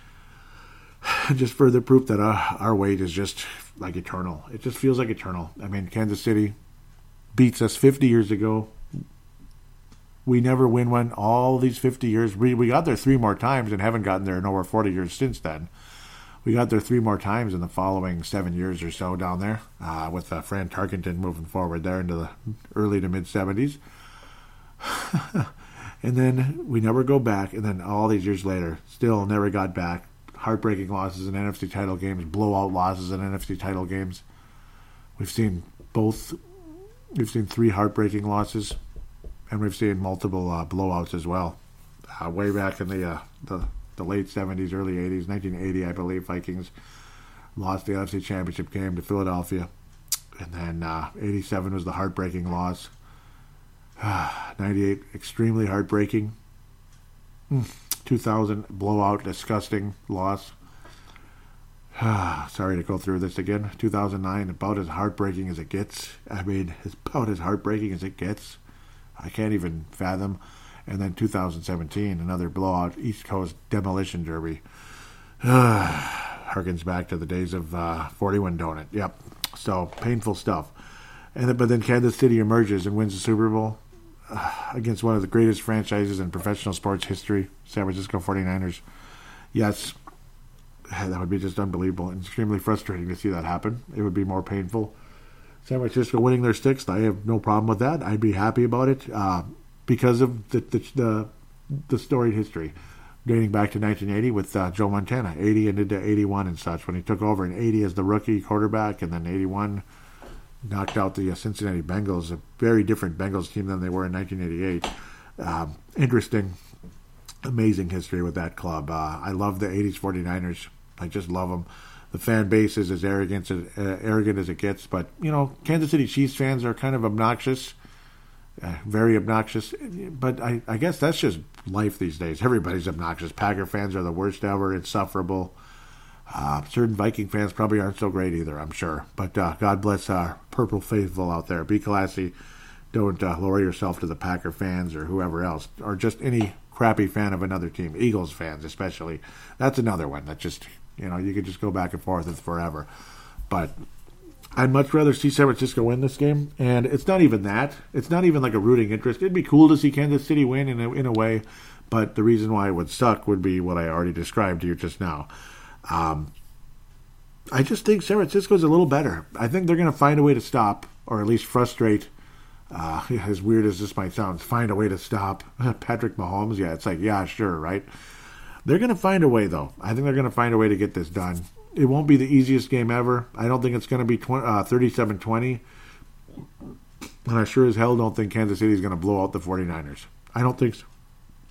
Just further proof that our, our wait is just like eternal. It just feels like eternal. I mean, Kansas City beats us fifty years ago. We never win one all these fifty years. We we got there three more times and haven't gotten there in over forty years since then. We got there three more times in the following seven years or so down there, uh, with uh, Fran Tarkenton moving forward there into the early to mid-seventies. And then we never go back, and then all these years later, still never got back. Heartbreaking losses in N F C title games, blowout losses in N F C title games. We've seen both. We've seen three heartbreaking losses, and we've seen multiple uh, blowouts as well. Uh, way back in the, uh, the the late seventies, early eighties, nineteen eighty, I believe, Vikings lost the N F C Championship game to Philadelphia. And then uh, eighty-seven was the heartbreaking loss. ninety-eight, extremely heartbreaking. Mm. two thousand, blowout, disgusting loss. Sorry to go through this again. two thousand nine, about as heartbreaking as it gets. I mean, it's about as heartbreaking as it gets. I can't even fathom. And then two thousand seventeen, another blowout, East Coast demolition derby. Harkens back to the days of uh, forty-one Donut. Yep. So, painful stuff. And then, but then Kansas City emerges and wins the Super Bowl uh, against one of the greatest franchises in professional sports history, San Francisco forty-niners. Yes, that would be just unbelievable and extremely frustrating to see that happen. It would be more painful. San Francisco winning their sixth, I have no problem with that. I'd be happy about it uh, because of the, the the the storied history dating back to nineteen eighty with uh, Joe Montana, eighty and into eighty-one and such, when he took over in eighty as the rookie quarterback, and then eighty-one knocked out the uh, Cincinnati Bengals, a very different Bengals team than they were in nineteen eighty-eight. Um, interesting, amazing history with that club. Uh, I love the eighties forty-niners. I just love them. The fan base is as arrogant as, uh, arrogant as it gets, but, you know, Kansas City Chiefs fans are kind of obnoxious, uh, very obnoxious, but I, I guess that's just life these days. Everybody's obnoxious. Packer fans are the worst ever, insufferable. Uh, certain Viking fans probably aren't so great either, I'm sure, but uh, God bless our Purple faithful out there. Be classy. Don't uh, lower yourself to the Packer fans or whoever else, or just any crappy fan of another team, Eagles fans especially. That's another one that just... You know, you could just go back and forth with forever. But I'd much rather see San Francisco win this game. And it's not even that. It's not even like a rooting interest. It'd be cool to see Kansas City win in a, in a way. But the reason why it would suck would be what I already described to you just now. Um, I just think San Francisco's a little better. I think they're going to find a way to stop, or at least frustrate, uh, as weird as this might sound, find a way to stop Patrick Mahomes. Yeah, it's like, yeah, sure, right? They're going to find a way, though. I think they're going to find a way to get this done. It won't be the easiest game ever. I don't think it's going to be thirty-seven twenty. And I sure as hell don't think Kansas City is going to blow out the forty-niners. I don't think so.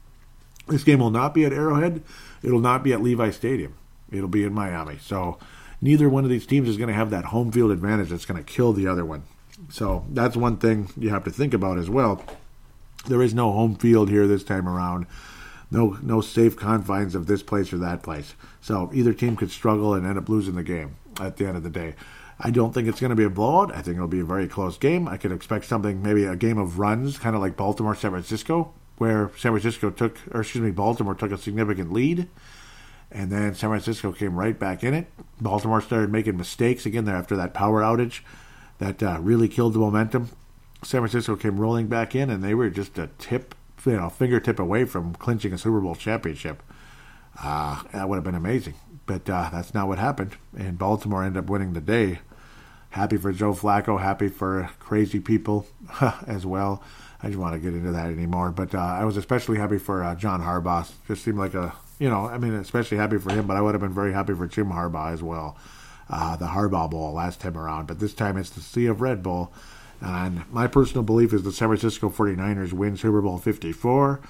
This game will not be at Arrowhead. It'll not be at Levi Stadium. It'll be in Miami. So neither one of these teams is going to have that home field advantage that's going to kill the other one. So that's one thing you have to think about as well. There is no home field here this time around. No no safe confines of this place or that place. So either team could struggle and end up losing the game at the end of the day. I don't think it's going to be a blowout. I think it'll be a very close game. I could expect something, maybe a game of runs, kind of like Baltimore-San Francisco, where San Francisco took, or excuse me, Baltimore took a significant lead, and then San Francisco came right back in it. Baltimore started making mistakes again there after that power outage that uh, really killed the momentum. San Francisco came rolling back in, and they were just a tip, you know, fingertip away from clinching a Super Bowl championship. Uh, that would have been amazing, but uh, that's not what happened, and Baltimore ended up winning the day. Happy for Joe Flacco, happy for crazy people as well. I don't want to get into that anymore, but uh, I was especially happy for uh, John Harbaugh. Just seemed like a, you know, I mean, especially happy for him, but I would have been very happy for Jim Harbaugh as well. Uh, the Harbaugh Bowl last time around, but this time it's the Sea of Red Bowl. And my personal belief is the San Francisco forty-niners win Super Bowl fifty-four.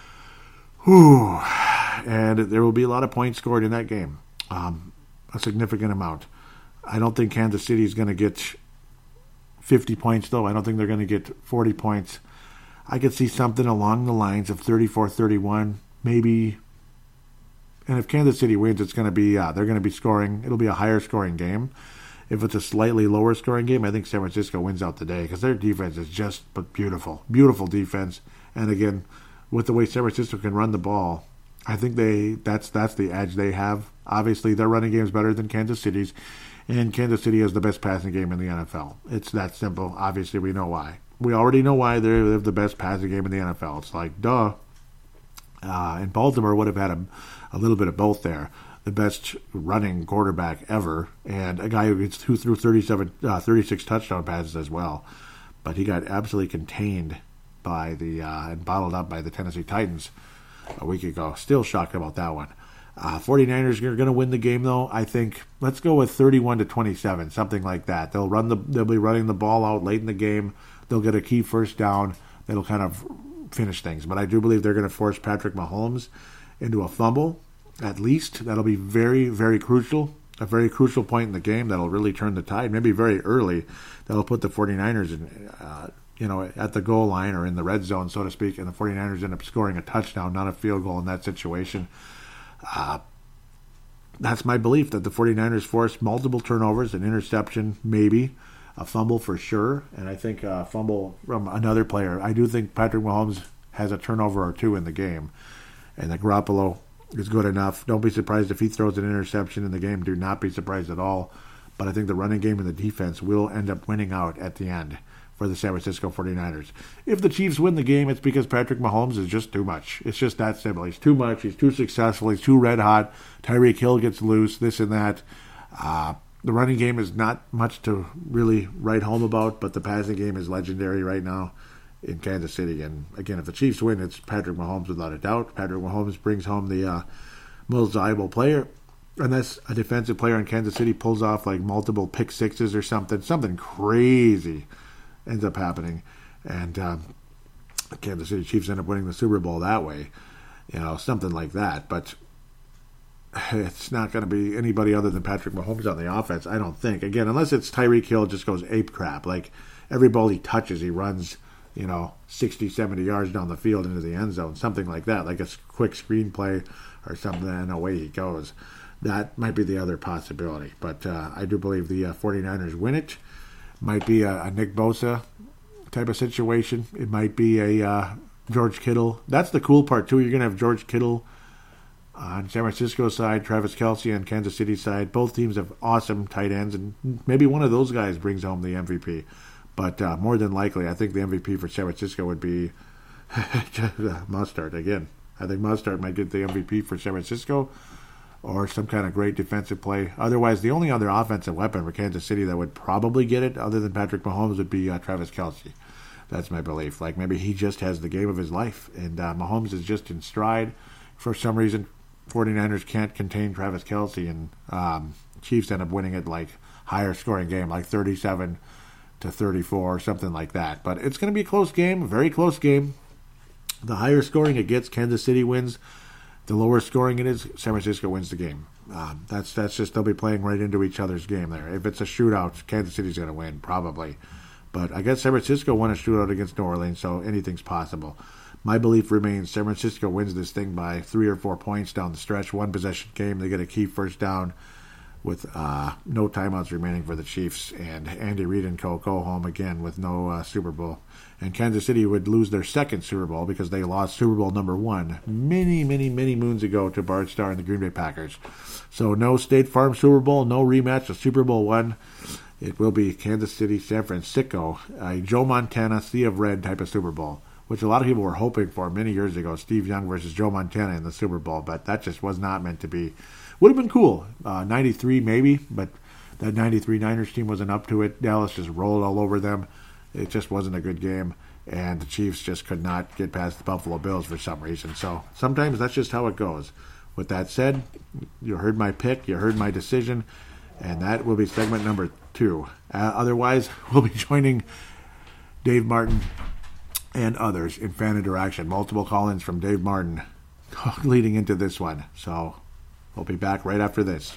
Whew. And there will be a lot of points scored in that game, um, a significant amount. I don't think Kansas City is going to get fifty points, though. I don't think they're going to get forty points. I could see something along the lines of thirty-four thirty-one, maybe. And if Kansas City wins, it's going to be uh, they're going to be scoring. It'll be a higher scoring game. If it's a slightly lower scoring game, I think San Francisco wins out the day because their defense is just but beautiful, beautiful defense. And again, with the way San Francisco can run the ball, I think they that's that's the edge they have. Obviously, their running game is better than Kansas City's. And Kansas City has the best passing game in the N F L. It's that simple. Obviously, we know why. We already know why they have the best passing game in the N F L. It's like, duh. Uh, and Baltimore would have had a, a little bit of both there. The best running quarterback ever, and a guy who, who threw thirty-seven, uh, thirty-six touchdown passes as well. But he got absolutely contained by the uh, and bottled up by the Tennessee Titans a week ago. Still shocked about that one. Uh, forty-niners are going to win the game, though. I think let's go with thirty-one to twenty-seven, something like that. They'll run the they'll be running the ball out late in the game. They'll get a key first down. That'll kind of finish things. But I do believe they're going to force Patrick Mahomes into a fumble, at least. That'll be very, very crucial. A very crucial point in the game that'll really turn the tide. Maybe very early. That'll put the forty-niners in, uh, you know, at the goal line or in the red zone, so to speak. And the forty-niners end up scoring a touchdown, not a field goal in that situation. Uh, that's my belief, that the forty-niners force multiple turnovers, an interception, maybe, a fumble for sure, and I think a fumble from another player. I do think Patrick Mahomes has a turnover or two in the game, and that Garoppolo is good enough. Don't be surprised if he throws an interception in the game. Do not be surprised at all. But I think the running game and the defense will end up winning out at the end for the San Francisco forty-niners. If the Chiefs win the game, it's because Patrick Mahomes is just too much. It's just that simple. He's too much. He's too successful. He's too red hot. Tyreek Hill gets loose, this and that. Uh, the running game is not much to really write home about, but the passing game is legendary right now in Kansas City. And again, if the Chiefs win, it's Patrick Mahomes without a doubt. Patrick Mahomes brings home the uh, most valuable player. Unless a defensive player in Kansas City pulls off like multiple pick sixes or something, something crazy ends up happening, and um, Kansas City Chiefs end up winning the Super Bowl that way, you know, something like that. But it's not going to be anybody other than Patrick Mahomes on the offense, I don't think. Again, unless it's Tyreek Hill just goes ape crap. Like, every ball he touches, he runs, you know, sixty, seventy yards down the field into the end zone, something like that, like a quick screenplay or something, and away he goes. That might be the other possibility. But uh, I do believe the uh, forty-niners win it. Might be a, a Nick Bosa type of situation. It might be a uh, George Kittle. That's the cool part, too. You're going to have George Kittle on San Francisco's side, Travis Kelce on Kansas City's side. Both teams have awesome tight ends, and maybe one of those guys brings home the M V P. But uh, more than likely, I think the M V P for San Francisco would be Mustard again. I think Mustard might get the M V P for San Francisco, or some kind of great defensive play. Otherwise, the only other offensive weapon for Kansas City that would probably get it, other than Patrick Mahomes, would be uh, Travis Kelce. That's my belief. Like, maybe he just has the game of his life, and uh, Mahomes is just in stride. For some reason, forty-niners can't contain Travis Kelce, and um, Chiefs end up winning it like higher scoring game, like thirty-seven to thirty-four, something like that. But it's going to be a close game, a very close game. The higher scoring it gets, Kansas City wins. The lower scoring it is, San Francisco wins the game. Um, that's that's just they'll be playing right into each other's game there. If it's a shootout, Kansas City's going to win probably. But I guess San Francisco won a shootout against New Orleans, so anything's possible. My belief remains San Francisco wins this thing by three or four points down the stretch. One possession game, they get a key first down with uh, no timeouts remaining for the Chiefs, and Andy Reid and co go home again with no uh, Super Bowl. And Kansas City would lose their second Super Bowl because they lost Super Bowl number one many, many, many moons ago to Bart Starr and the Green Bay Packers. So no State Farm Super Bowl, no rematch of Super Bowl one. It will be Kansas City, San Francisco, a Joe Montana, Sea of Red type of Super Bowl, which a lot of people were hoping for many years ago, Steve Young versus Joe Montana in the Super Bowl, but that just was not meant to be. Would have been cool. Uh, ninety-three maybe, but that ninety-three Niners team wasn't up to it. Dallas just rolled all over them. It just wasn't a good game, and the Chiefs just could not get past the Buffalo Bills for some reason. So sometimes that's just how it goes. With that said, you heard my pick, you heard my decision, and that will be segment number two. Uh, otherwise, we'll be joining Dave Martin and others in fan interaction. Multiple call-ins from Dave Martin leading into this one. So we'll be back right after this.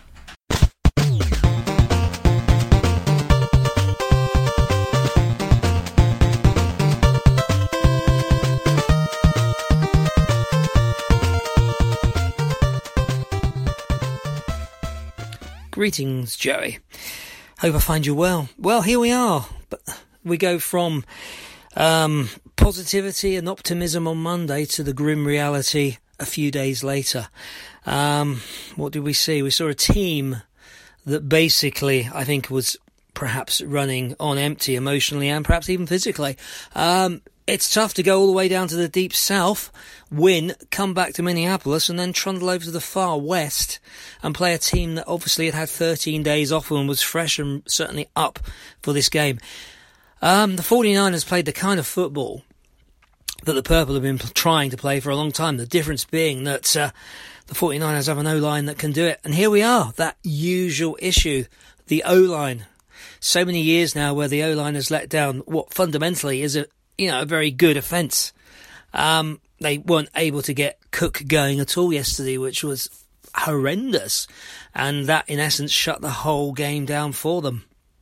Greetings, Joey. Hope I find you well. Well, here we are. But we go from um, positivity and optimism on Monday to the grim reality a few days later. Um, what did we see? We saw a team that basically, I think, was perhaps running on empty emotionally and perhaps even physically. Um, it's tough to go all the way down to the deep south, win, come back to Minneapolis, and then trundle over to the far west and play a team that obviously had had thirteen days off and was fresh and certainly up for this game. Um, the 49ers played the kind of football that the Purple have been trying to play for a long time, the difference being that uh, the 49ers have an O-line that can do it. And here we are, that usual issue, the O-line. So many years now where the O-line has let down what fundamentally is a you know, a very good offence. Um, they weren't able to get Cook going at all yesterday, which was horrendous. And that, in essence, shut the whole game down for them.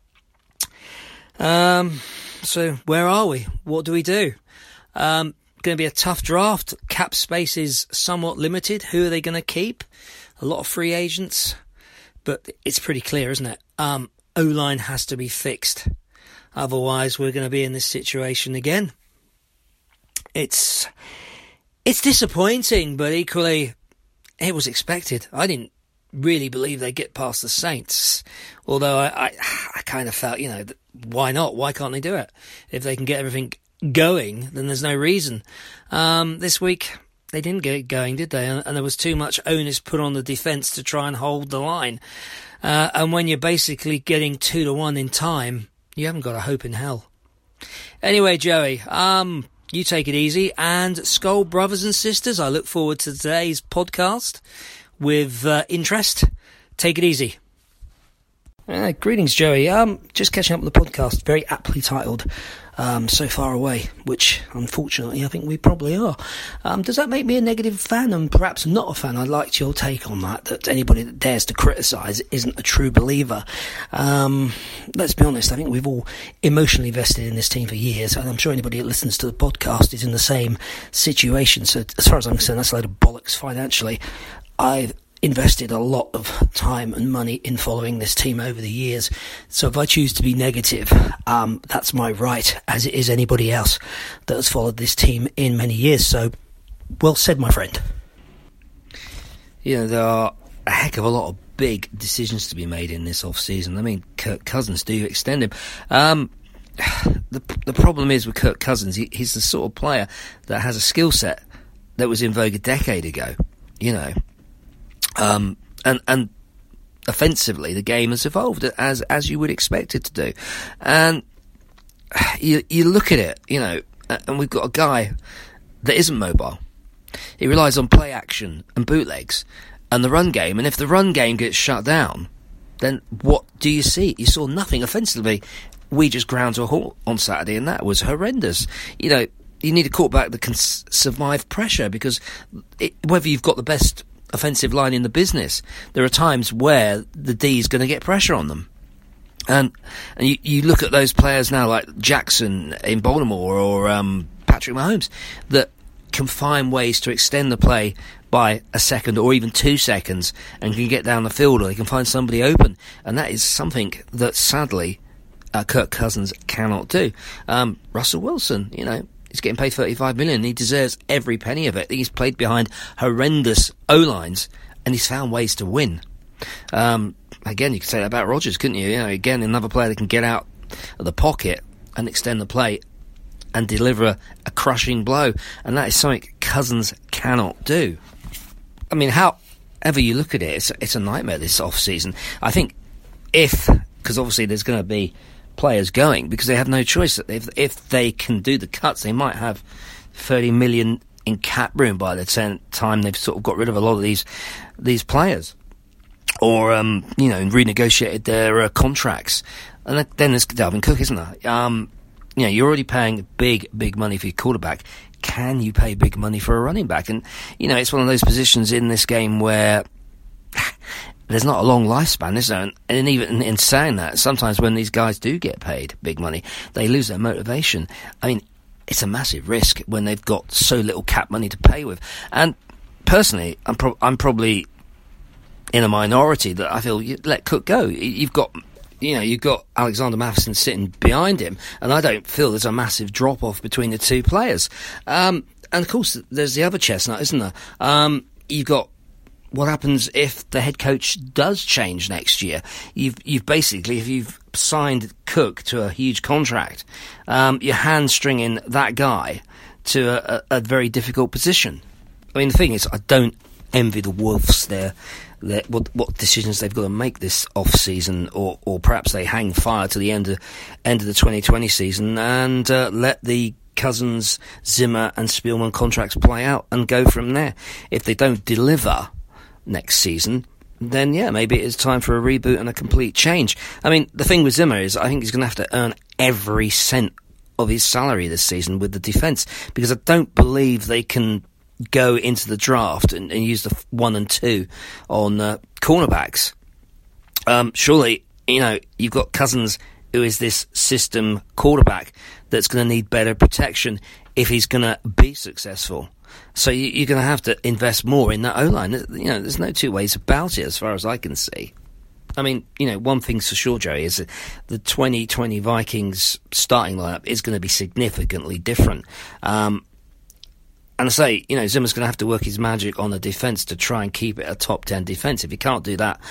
Um, so where are we? What do we do? Um, going to be a tough draft. Cap space is somewhat limited. Who are they going to keep? A lot of free agents. But it's pretty clear, isn't it? Um, O-line has to be fixed. Otherwise, we're going to be in this situation again. It's it's disappointing, but equally, it was expected. I didn't really believe they'd get past the Saints. Although I, I, I kind of felt, you know, why not? Why can't they do it? If they can get everything going, then there's no reason. Um, this week, they didn't get it going, did they? And, and there was too much onus put on the defence to try and hold the line. Uh, and when you're basically getting two to one in time, you haven't got a hope in hell. Anyway, Joey, um, you take it easy. And Skull brothers and sisters, I look forward to today's podcast with uh, interest. Take it easy. Uh, greetings, Joey. Um, just catching up with the podcast, very aptly titled, um, So Far Away, which, unfortunately, I think we probably are. Um, does that make me a negative fan and perhaps not a fan? I'd like your take on that, that anybody that dares to criticise isn't a true believer. Um, let's be honest, I think we've all emotionally invested in this team for years, and I'm sure anybody that listens to the podcast is in the same situation. So, as far as I'm concerned, that's a load of bollocks financially. I've invested a lot of time and money in following this team over the years. So if I choose to be negative, um, that's my right, as it is anybody else that has followed this team in many years. So, well said, my friend. You know, there are a heck of a lot of big decisions to be made in this off-season. I mean, Kirk Cousins, do you extend him? Um, the the problem is with Kirk Cousins, he, he's the sort of player that has a skill set that was in vogue a decade ago, you know. Um, and, and offensively, the game has evolved as, as you would expect it to do. And you, you look at it, you know, and we've got a guy that isn't mobile. He relies on play action and bootlegs and the run game. And if the run game gets shut down, then what do you see? You saw nothing offensively. We just ground to a halt on Saturday, and that was horrendous. You know, you need a quarterback that can s- survive pressure, because it, whether you've got the best offensive line in the business. There are times where the D is going to get pressure on them. And, and you, you look at those players now like Jackson in Baltimore or um, Patrick Mahomes that can find ways to extend the play by a second or even two seconds and can get down the field, or they can find somebody open. And that is something that sadly uh, Kirk Cousins cannot do. Um, Russell Wilson, you know, he's getting paid thirty-five million dollars. He deserves every penny of it. He's played behind horrendous O-lines and he's found ways to win. Um, again, you could say that about Rodgers, couldn't you? You know, again, another player that can get out of the pocket and extend the play and deliver a, a crushing blow. And that is something Cousins cannot do. I mean, however you look at it, it's, it's a nightmare this off-season. I think if, because obviously there's going to be players going because they have no choice. If, if they can do the cuts, they might have thirty million in cap room by the ten, time they've sort of got rid of a lot of these these players, or um, you know, renegotiated their uh, contracts. And then there's Dalvin Cook, isn't there? Um, you know, you're already paying big, big money for your quarterback. Can you pay big money for a running back? And you know, it's one of those positions in this game where there's not a long lifespan, is there? And, and even in saying that, sometimes when these guys do get paid big money, they lose their motivation. I mean, it's a massive risk when they've got so little cap money to pay with. And personally, I'm, pro- I'm probably in a minority that I feel you let Cook go. You've got, you know, you've got Alexander Mattison sitting behind him, and I don't feel there's a massive drop-off between the two players. Um, and of course, there's the other chestnut, isn't there? Um, you've got what happens if the head coach does change next year? You've you've basically, if you've signed Cook to a huge contract, um, you're hamstringing that guy to a, a, a very difficult position. I mean, the thing is, I don't envy the Wolves there. What, what decisions they've got to make this off season, or, or perhaps they hang fire to the end of end of the twenty twenty season and uh, let the Cousins, Zimmer, and Spielman contracts play out and go from there. If they don't deliver next season, then yeah, maybe it is time for a reboot and a complete change. I mean, the thing with Zimmer is I think he's going to have to earn every cent of his salary this season with the defence, because I don't believe they can go into the draft and, and use the one and two on uh, cornerbacks. Um, surely, you know, you've got Cousins, who is this system quarterback that's going to need better protection if he's going to be successful. So you, you're going to have to invest more in that O-line. You know, there's no two ways about it as far as I can see. I mean, you know, one thing's for sure, Joey, is that the twenty twenty Vikings starting lineup is going to be significantly different. Um, and I say, you know, Zimmer's going to have to work his magic on the defence to try and keep it a top ten defence. If he can't do that,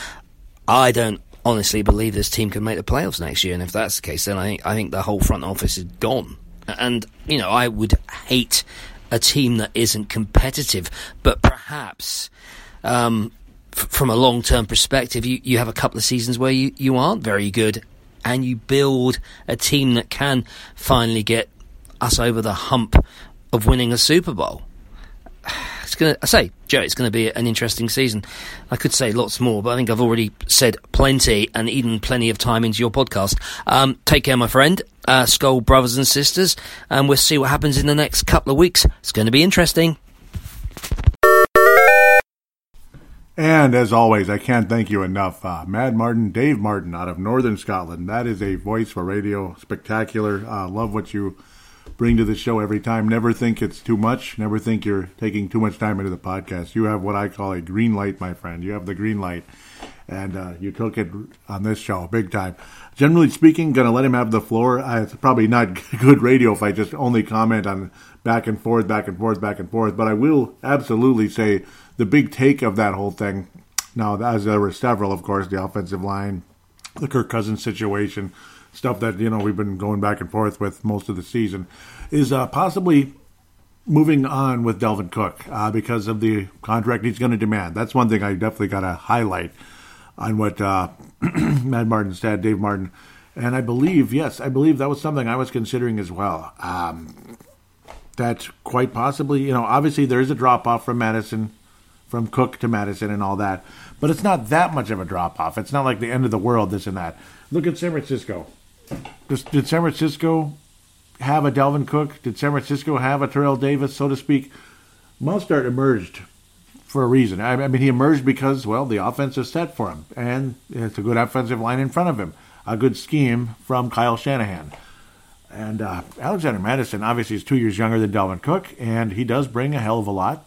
I don't honestly believe this team can make the playoffs next year. And if that's the case, then I think, I think the whole front office is gone. And, you know, I would hate a team that isn't competitive, but perhaps um, f- from a long-term perspective, you, you have a couple of seasons where you, you aren't very good, and you build a team that can finally get us over the hump of winning a Super Bowl. It's gonna, I say, Joe, it's going to be an interesting season. I could say lots more, but I think I've already said plenty, and even plenty of time into your podcast. Um, take care, my friend, uh, Skull brothers and sisters, and we'll see what happens in the next couple of weeks. It's going to be interesting. And as always, I can't thank you enough. Uh, Mad Martin, Dave Martin out of Northern Scotland. That is a voice for radio. Spectacular. Uh, love what you bring to the show every time. Never think it's too much. Never think you're taking too much time into the podcast. You have what I call a green light, my friend. You have the green light. And uh, you took it on this show big time. Generally speaking, going to let him have the floor. Uh, it's probably not good radio if I just only comment on back and forth, back and forth, back and forth. But I will absolutely say the big take of that whole thing. Now, as there were several, of course, the offensive line, the Kirk Cousins situation, stuff that, you know, we've been going back and forth with most of the season, is uh, possibly moving on with Dalvin Cook uh, because of the contract he's going to demand. That's one thing I definitely got to highlight on what uh, Mad Martin said, Dave Martin. And I believe, yes, I believe that was something I was considering as well. Um, that quite possibly, you know, obviously there is a drop-off from Madison, from Cook to Madison and all that. But it's not that much of a drop-off. It's not like the end of the world, this and that. Look at San Francisco. Did San Francisco have a Dalvin Cook? Did San Francisco have a Terrell Davis, so to speak? Mostert emerged for a reason. I, I mean, he emerged because, well, the offense is set for him, and it's a good offensive line in front of him. A good scheme from Kyle Shanahan. And uh, Alexander Mattison, obviously, is two years younger than Dalvin Cook, and he does bring a hell of a lot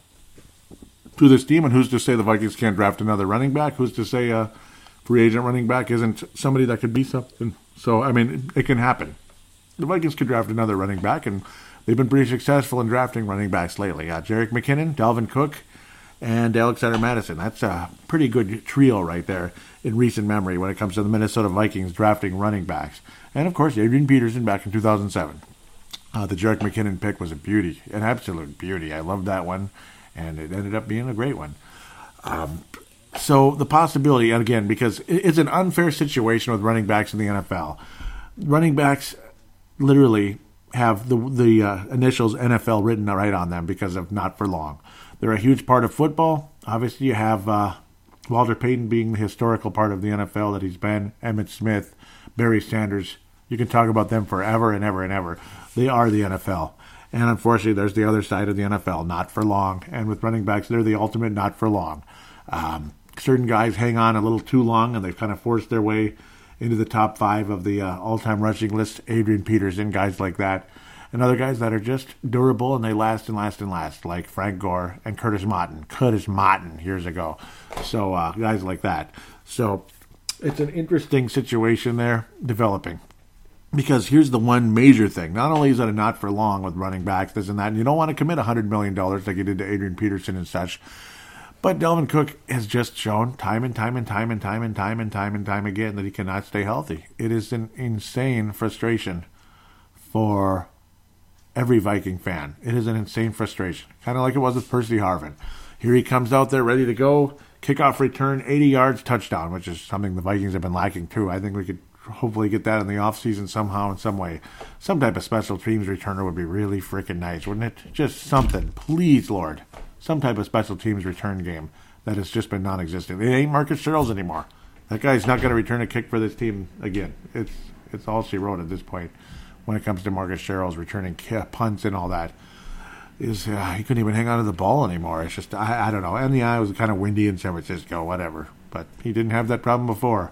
to this team. And who's to say the Vikings can't draft another running back? Who's to say a free agent running back isn't somebody that could be something? So, I mean, it, it can happen. The Vikings could draft another running back, and they've been pretty successful in drafting running backs lately. Uh, Jerick McKinnon, Dalvin Cook, and Alexander Mattison. That's a pretty good trio right there in recent memory when it comes to the Minnesota Vikings drafting running backs. And, of course, Adrian Peterson back in two thousand seven. Uh, the Jerick McKinnon pick was a beauty, an absolute beauty. I loved that one, and it ended up being a great one. Um, so the possibility, again, because it's an unfair situation with running backs in the N F L. Running backs literally have the the uh, initials N F L written right on them because of not for long. They're a huge part of football. Obviously, you have uh, Walter Payton being the historical part of the N F L that he's been, Emmitt Smith, Barry Sanders. You can talk about them forever and ever and ever. They are the N F L. And unfortunately, there's the other side of the N F L, not for long. And with running backs, they're the ultimate not for long. Um, certain guys hang on a little too long, and they've kind of forced their way into the top five of the uh, all-time rushing list. Adrian Peterson, guys like that. And other guys that are just durable, and they last and last and last, like Frank Gore and Curtis Motton. Curtis Motton years ago. So uh, guys like that. So it's an interesting situation there developing. Because here's the one major thing. Not only is it a not for long with running backs, this and that, and you don't want to commit one hundred million dollars like you did to Adrian Peterson and such, but Dalvin Cook has just shown time and time and time and time and time and time and time again that he cannot stay healthy. It is an insane frustration for every Viking fan. It is an insane frustration. Kind of like it was with Percy Harvin. Here he comes out there ready to go, kickoff return, eighty yards, touchdown, which is something the Vikings have been lacking too. I think we could hopefully get that in the offseason somehow, in some way. Some type of special teams returner would be really freaking nice, wouldn't it? Just something. Please, Lord. Some type of special teams return game that has just been non-existent. It ain't Marcus Sherrills anymore. That guy's not going to return a kick for this team again. It's it's all she wrote at this point when it comes to Marcus Sherrills returning punts and all that. Is uh, he couldn't even hang on to the ball anymore. It's just, I, I don't know. And the eye was kind of windy in San Francisco, whatever. But he didn't have that problem before.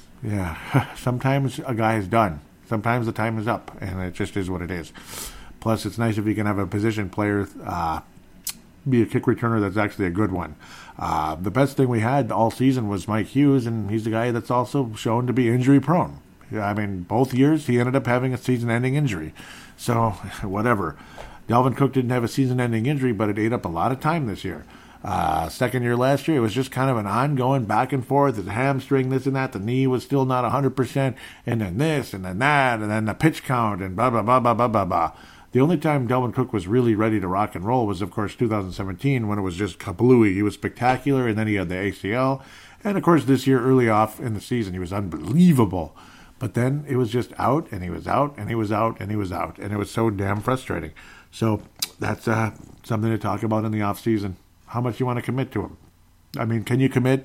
Yeah, sometimes a guy is done. Sometimes the time is up, and it just is what it is. Plus, it's nice if you can have a position player uh, be a kick returner that's actually a good one. Uh, the best thing we had all season was Mike Hughes, and he's the guy that's also shown to be injury-prone. I mean, both years he ended up having a season-ending injury. So, whatever. Dalvin Cook didn't have a season-ending injury, but it ate up a lot of time this year. Uh, second year last year, it was just kind of an ongoing back and forth. The hamstring, this and that. The knee was still not one hundred percent. And then this, and then that, and then the pitch count, and blah, blah, blah, blah, blah, blah, blah. The only time Dalvin Cook was really ready to rock and roll was, of course, two thousand seventeen, when it was just kablooey. He was spectacular, and then he had the A C L. And, of course, this year, early off in the season, he was unbelievable. But then it was just out, and he was out, and he was out, and he was out. And it was so damn frustrating. So that's uh, something to talk about in the offseason. How much you want to commit to him? I mean, can you commit,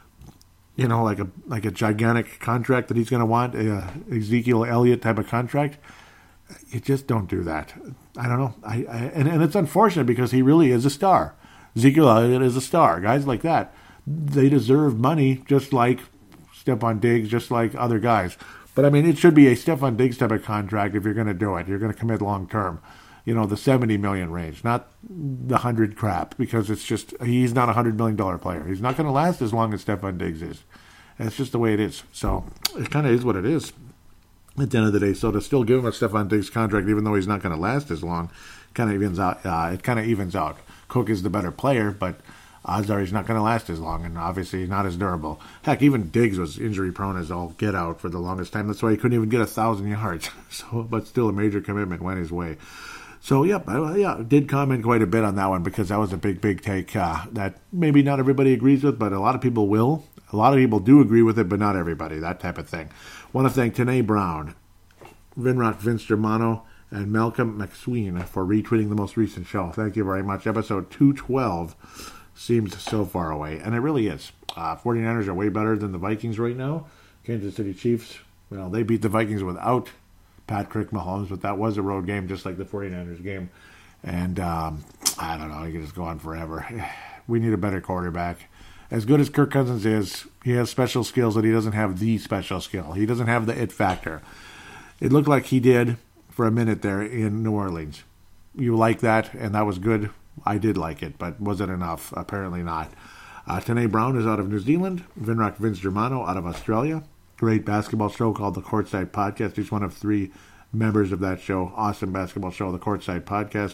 you know, like a like a gigantic contract that he's going to want, a Ezekiel Elliott type of contract? You just don't do that. I don't know. I, I and, and it's unfortunate because he really is a star. Ezekiel Elliott is a star. Guys like that, they deserve money just like Stephon Diggs, just like other guys. But, I mean, it should be a Stephon Diggs type of contract if you're going to do it. You're going to commit long term. You know, the seventy million dollars range, not the one hundred crap, because it's just, he's not a one hundred million dollars player. He's not going to last as long as Stephon Diggs is. That's just the way it is. So it kind of is what it is at the end of the day. So to still give him a Stephon Diggs contract, even though he's not going to last as long, kind of evens out. Uh, it kind of evens out. Cook is the better player, but odds are he's not going to last as long, and obviously not as durable. Heck, even Diggs was injury prone as all get out for the longest time. That's why he couldn't even get a thousand yards. So, but still, a major commitment went his way. So, yep, I yeah, did comment quite a bit on that one because that was a big, big take uh, that maybe not everybody agrees with, but a lot of people will. A lot of people do agree with it, but not everybody, that type of thing. Want to thank Tanae Brown, Vinrock Vince Germano, and Malcolm McSween for retweeting the most recent show. Thank you very much. Episode two twelve seems so far away, and it really is. Uh, 49ers are way better than the Vikings right now. Kansas City Chiefs, well, they beat the Vikings without Patrick Mahomes, but that was a road game, just like the 49ers game. And um, I don't know, you can just go on forever. We need a better quarterback. As good as Kirk Cousins is, he has special skills, but he doesn't have the special skill. He doesn't have the it factor. It looked like he did for a minute there in New Orleans. You like that, and that was good. I did like it, but was it enough? Apparently not. Uh, Tanae Brown is out of New Zealand. Vinrock Vince Germano out of Australia. Great basketball show called The Courtside Podcast. He's one of three members of that show. Awesome basketball show, The Courtside Podcast.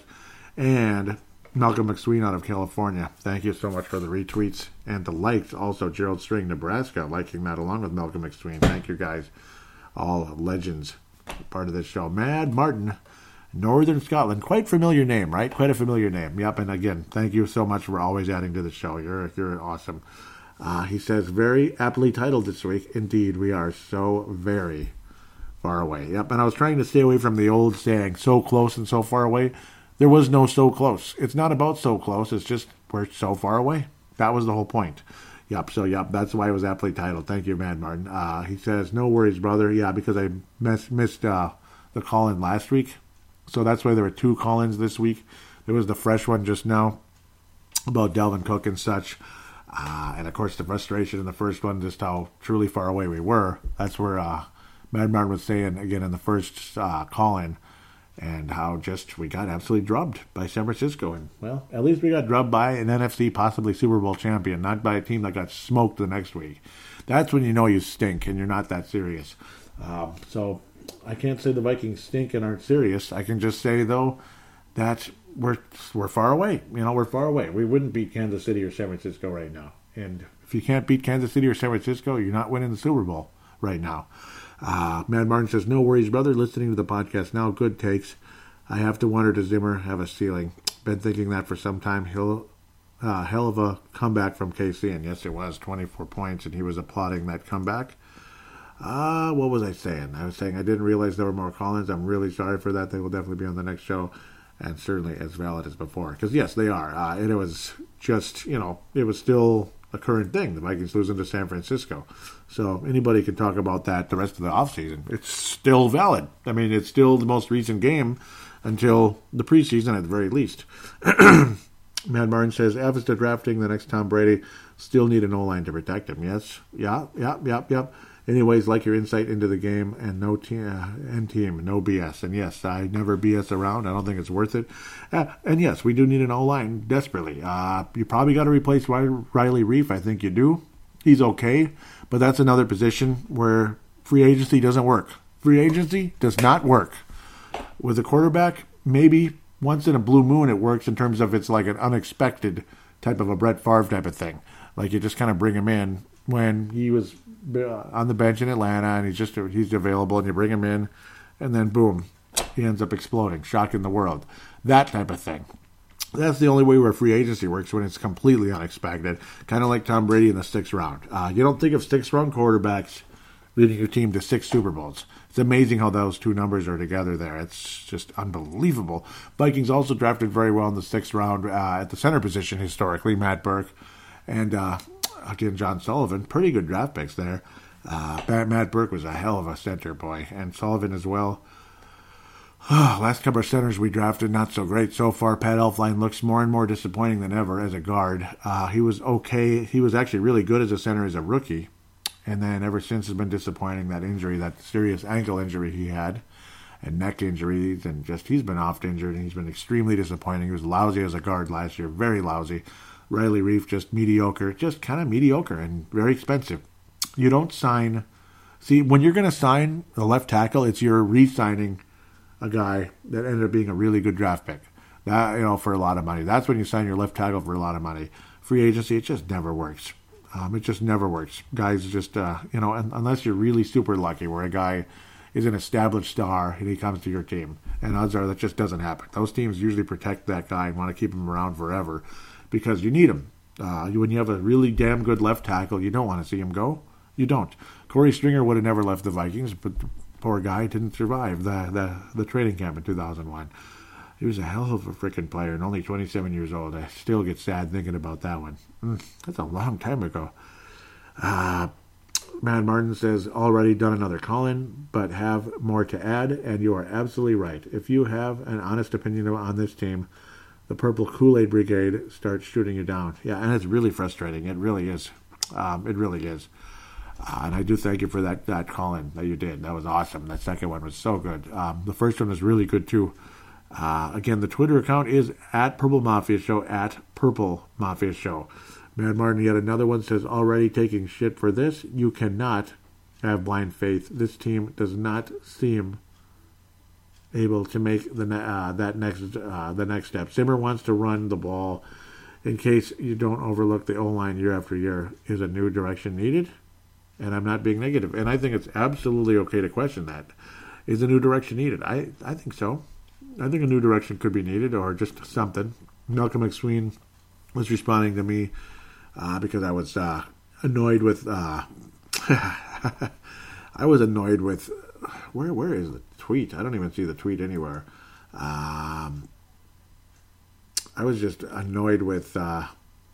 And Malcolm McSween out of California. Thank you so much for the retweets and the likes. Also, Gerald String, Nebraska, liking that along with Malcolm McSween. Thank you guys. All legends, part of this show. Mad Martin, Northern Scotland. Quite familiar name, right? Quite a familiar name. Yep, and again, thank you so much for always adding to the show. You're, you're awesome. Uh, he says, very aptly titled this week. Indeed, we are so very far away. Yep, and I was trying to stay away from the old saying, so close and so far away. There was no so close. It's not about so close. It's just we're so far away. That was the whole point. Yep, so yep, that's why it was aptly titled. Thank you, Mad Martin. Uh, he says, no worries, brother. Yeah, because I miss, missed uh, the call-in last week. So that's why there were two call-ins this week. There was the fresh one just now about Dalvin Cook and such. Uh, and, of course, the frustration in the first one, just how truly far away we were. That's where uh, Mad Martin was saying, again, in the first uh, call-in, and how just we got absolutely drubbed by San Francisco. And, well, at least we got drubbed by an N F C, possibly Super Bowl champion, not by a team that got smoked the next week. That's when you know you stink and you're not that serious. Um, so I can't say the Vikings stink and aren't serious. I can just say, though, that we're we're far away. You know, we're far away. We wouldn't beat Kansas City or San Francisco right now. And if you can't beat Kansas City or San Francisco, you're not winning the Super Bowl right now. Uh, Mad Martin says, no worries, brother. Listening to the podcast now. Good takes. I have to wonder, does Zimmer have a ceiling? Been thinking that for some time. He'll, uh, hell of a comeback from K C. And yes, it was twenty-four points, and he was applauding that comeback. Uh, what was I saying? I was saying I didn't realize there were more call-ins. I'm really sorry for that. They will definitely be on the next show. And certainly as valid as before. Because, yes, they are. Uh, and it was just, you know, it was still a current thing. The Vikings losing to San Francisco. So anybody can talk about that the rest of the offseason. It's still valid. I mean, it's still the most recent game until the preseason at the very least. Mad Martin says, Avista drafting the next Tom Brady. Still need an O-line to protect him. Yes. Yeah, yeah, yep, yep. Anyways, like your insight into the game and no team, uh, and team, no B S. And yes, I never B S around. I don't think it's worth it. Uh, and yes, we do need an O-line desperately. Uh, you probably got to replace Riley Reiff. I think you do. He's okay, but that's another position where free agency doesn't work. Free agency does not work. With a quarterback, maybe once in a blue moon it works in terms of it's like an unexpected type of a Brett Favre type of thing. Like you just kind of bring him in when he was on the bench in Atlanta, and he's just he's available, and you bring him in, and then boom, he ends up exploding, shocking the world. That type of thing. That's the only way where free agency works, when it's completely unexpected, kind of like Tom Brady in the sixth round. Uh, you don't think of sixth-round quarterbacks leading your team to six Super Bowls. It's amazing how those two numbers are together there. It's just unbelievable. Vikings also drafted very well in the sixth round uh, at the center position historically, Matt Burke, and uh, again, John Sullivan. Pretty good draft picks there. Uh, Matt Burke was a hell of a center, boy. And Sullivan as well. Last couple of centers we drafted, not so great so far. Pat Elflein looks more and more disappointing than ever as a guard. Uh, he was okay. He was actually really good as a center as a rookie. And then ever since has been disappointing. That injury, that serious ankle injury he had, and neck injuries, and just he's been oft injured, and he's been extremely disappointing. He was lousy as a guard last year, very lousy. Riley Reiff, just mediocre, just kind of mediocre and very expensive. You don't sign... See, when you're going to sign a left tackle, it's you're re-signing a guy that ended up being a really good draft pick. That, you know, for a lot of money. That's when you sign your left tackle for a lot of money. Free agency, it just never works. Um, it just never works. Guys just, uh, you know, unless you're really super lucky where a guy is an established star and he comes to your team. And odds are that just doesn't happen. Those teams usually protect that guy and want to keep him around forever because you need him. Uh, when you have a really damn good left tackle, you don't want to see him go. You don't. Corey Stringer would have never left the Vikings, but the poor guy didn't survive the, the, the training camp in two thousand one. He was a hell of a freaking player and only twenty-seven years old. I still get sad thinking about that one. Mm, that's a long time ago. Uh, Mad Martin says, already done another call-in, but have more to add, and you are absolutely right. If you have an honest opinion on this team, the Purple Kool-Aid Brigade starts shooting you down. Yeah, and it's really frustrating. It really is. Um, it really is. Uh, and I do thank you for that, that call-in that you did. That was awesome. That second one was so good. Um, the first one was really good, too. Uh, again, the Twitter account is at Purple Mafia Show, at Purple Mafia Show. Mad Martin, yet another one, says, already taking shit for this. You cannot have blind faith. This team does not seem able to make the uh, that next uh, the next step. Zimmer wants to run the ball in case you don't overlook the O-line year after year. Is a new direction needed? And I'm not being negative. And I think it's absolutely okay to question that. Is a new direction needed? I, I think so. I think a new direction could be needed, or just something. Malcolm McSween was responding to me uh, because I was uh, annoyed with... Uh, I was annoyed with... Where Where is the tweet? I don't even see the tweet anywhere. Um, I was just annoyed with... Uh,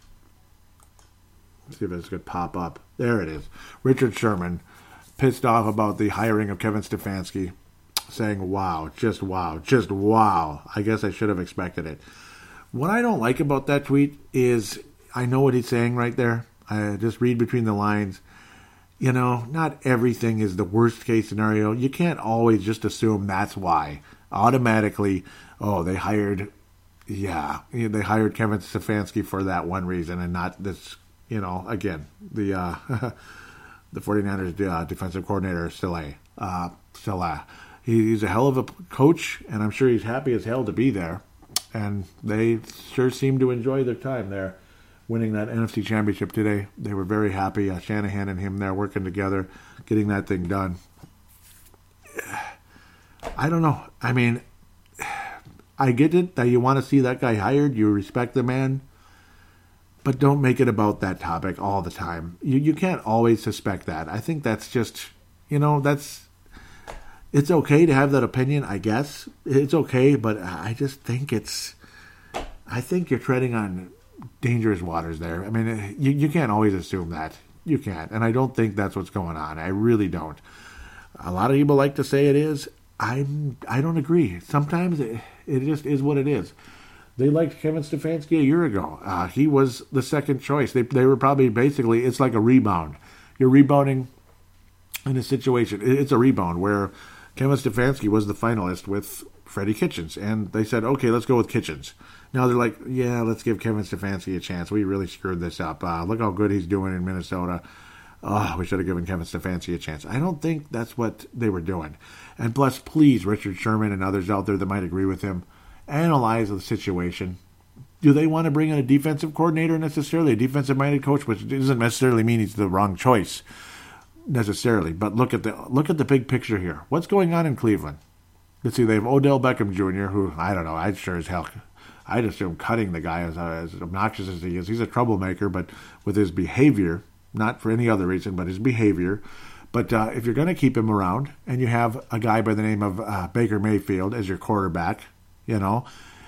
let's see if this could pop up. There it is. Richard Sherman, pissed off about the hiring of Kevin Stefanski, saying, wow, just wow, just wow. I guess I should have expected it. What I don't like about that tweet is, I know what he's saying right there. I just read between the lines. You know, not everything is the worst case scenario. You can't always just assume that's why. Automatically, oh, they hired, yeah, they hired Kevin Stefanski for that one reason and not this, you know, again, the uh, the 49ers uh, defensive coordinator, Saleh. Uh, Saleh. He's a hell of a coach, and I'm sure he's happy as hell to be there. And they sure seem to enjoy their time there, winning that N F C Championship today. They were very happy. Uh, Shanahan and him there working together, getting that thing done. I don't know. I mean, I get it that you want to see that guy hired. You respect the man. But don't make it about that topic all the time. You, you can't always suspect that. I think that's just, you know, that's... It's okay to have that opinion, I guess. It's okay, but I just think it's... I think you're treading on dangerous waters there. I mean, you, you can't always assume that. You can't. And I don't think that's what's going on. I really don't. A lot of people like to say it is. I'm, I don't agree. Sometimes it, it just is what it is. They liked Kevin Stefanski a year ago. Uh, he was the second choice. They, they were probably basically... It's like a rebound. You're rebounding in a situation. It's a rebound where... Kevin Stefanski was the finalist with Freddie Kitchens, and they said, okay, let's go with Kitchens. Now they're like, yeah, let's give Kevin Stefanski a chance. We really screwed this up. Uh, look how good he's doing in Minnesota. Oh, we should have given Kevin Stefanski a chance. I don't think that's what they were doing. And plus, please, Richard Sherman and others out there that might agree with him, analyze the situation. Do they want to bring in a defensive coordinator necessarily, a defensive-minded coach, which doesn't necessarily mean he's the wrong choice. Necessarily, but look at the look at the big picture here. What's going on in Cleveland? Let's see. They have Odell Beckham Junior, who I don't know. I'd sure as hell, I'd assume cutting the guy as, as obnoxious as he is. He's a troublemaker, but with his behavior, not for any other reason, but his behavior. But uh, if you're going to keep him around, and you have a guy by the name of uh, Baker Mayfield as your quarterback, you know,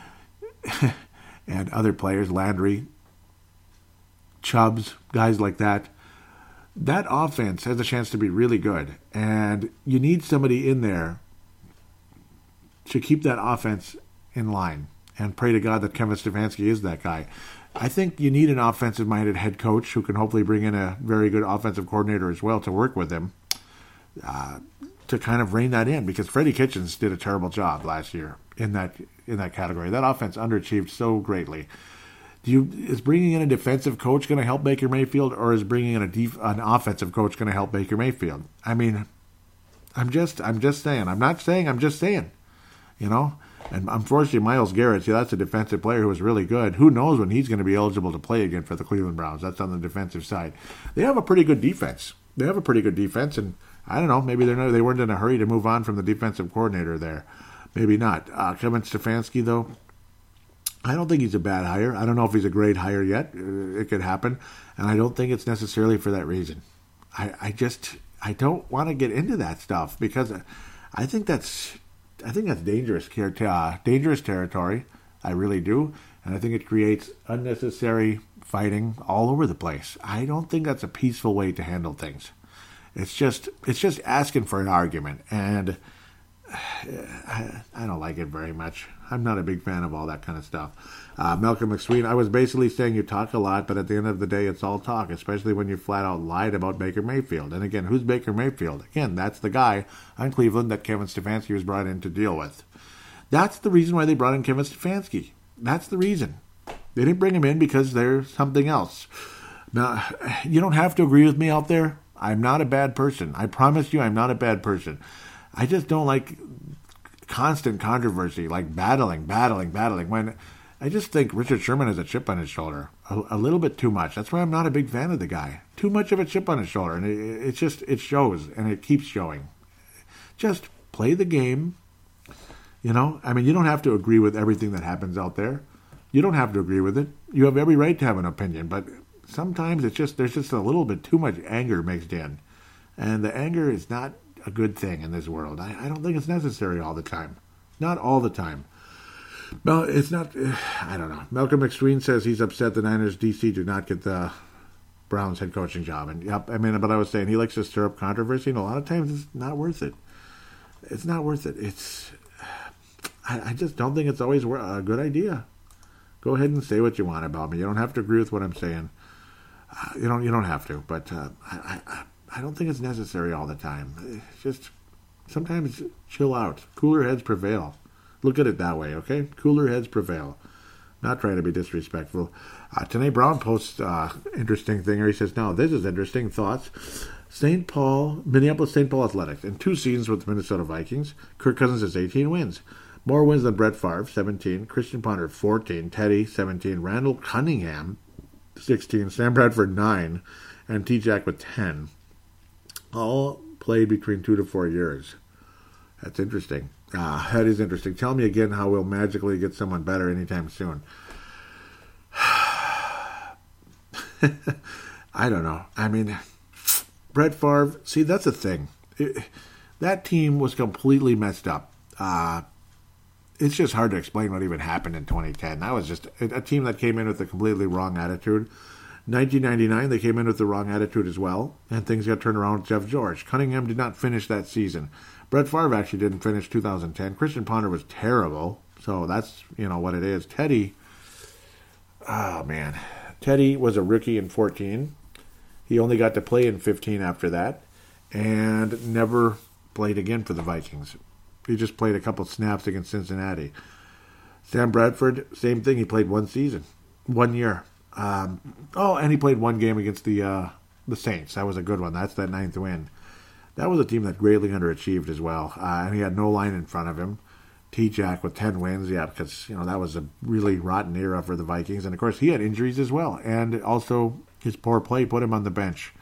and other players, Landry, Chubbs, guys like that. That offense has a chance to be really good, and you need somebody in there to keep that offense in line, and pray to God that Kevin Stefanski is that guy. I think you need an offensive-minded head coach who can hopefully bring in a very good offensive coordinator as well to work with him uh, to kind of rein that in, because Freddie Kitchens did a terrible job last year in that in that category. That offense underachieved so greatly. Do you, is bringing in a defensive coach going to help Baker Mayfield, or is bringing in a def, an offensive coach going to help Baker Mayfield? I mean, I'm just I'm just saying. I'm not saying. I'm just saying. You know, and unfortunately, Myles Garrett, see, that's a defensive player who was really good. Who knows when he's going to be eligible to play again for the Cleveland Browns? That's on the defensive side. They have a pretty good defense. They have a pretty good defense, and I don't know. Maybe they're not, they weren't in a hurry to move on from the defensive coordinator there. Maybe not. Uh, Kevin Stefanski, though. I don't think he's a bad hire. I don't know if he's a great hire yet. It could happen. And I don't think it's necessarily for that reason. I, I just, I don't want to get into that stuff because I think that's, I think that's dangerous, uh, dangerous territory. I really do. And I think it creates unnecessary fighting all over the place. I don't think that's a peaceful way to handle things. It's just, it's just asking for an argument. And I, I don't like it very much. I'm not a big fan of all that kind of stuff. Uh, Malcolm McSween, I was basically saying you talk a lot, but at the end of the day, it's all talk, especially when you flat out lied about Baker Mayfield. And again, who's Baker Mayfield? Again, that's the guy on Cleveland that Kevin Stefanski was brought in to deal with. That's the reason why they brought in Kevin Stefanski. That's the reason. They didn't bring him in because there's something else. Now, you don't have to agree with me out there. I'm not a bad person. I promise you I'm not a bad person. I just don't like constant controversy, like battling, battling, battling. When I just think Richard Sherman has a chip on his shoulder, a, a little bit too much. That's why I'm not a big fan of the guy. Too much of a chip on his shoulder, and it, it just it shows, and it keeps showing. Just play the game. You know, I mean, you don't have to agree with everything that happens out there. You don't have to agree with it. You have every right to have an opinion, but sometimes it's just there's just a little bit too much anger mixed in, and the anger is not a good thing in this world. I, I don't think it's necessary all the time. Not all the time. No, it's not. I don't know. Malcolm McSween says he's upset the Niners D C do not get the Browns head coaching job. And yep, I mean, but I was saying he likes to stir up controversy, and a lot of times it's not worth it. It's not worth it. It's. I, I just don't think it's always a good idea. Go ahead and say what you want about me. You don't have to agree with what I'm saying. Uh, you don't. You don't have to. But uh, I, I, I don't think it's necessary all the time. It's just sometimes chill out. Cooler heads prevail. Look at it that way, okay? Cooler heads prevail. Not trying to be disrespectful. Uh, Tanae Brown posts uh, interesting thing here. He says, now, this is interesting thoughts. Saint Paul, Minneapolis Saint Paul Athletics. In two seasons with the Minnesota Vikings, Kirk Cousins has eighteen wins. More wins than Brett Favre, seventeen. Christian Ponder, fourteen. Teddy, seventeen. Randall Cunningham, sixteen. Sam Bradford, nine. And T-Jack with ten. All played between two to four years. That's interesting. Ah, that is interesting. Tell me again how we'll magically get someone better anytime soon. I don't know. I mean, Brett Favre, see, that's the thing. It, that team was completely messed up. Uh, it's just hard to explain what even happened in twenty ten. That was just a, a team that came in with a completely wrong attitude. nineteen ninety-nine, they came in with the wrong attitude as well, and things got turned around with Jeff George. Cunningham did not finish that season. Brett Favre actually didn't finish two thousand ten. Christian Ponder was terrible, so that's, you know, what it is. Teddy, oh, man. Teddy was a rookie in fourteen. He only got to play in fifteen after that, and never played again for the Vikings. He just played a couple snaps against Cincinnati. Sam Bradford, same thing. He played one season, one year. Um, oh, and he played one game against the uh, the Saints. That was a good one. That's that ninth win. That was a team that greatly underachieved as well. Uh, and he had no line in front of him. T-Jack with ten wins, yeah, because, you know, that was a really rotten era for the Vikings. And, of course, he had injuries as well. And also, his poor play put him on the bench.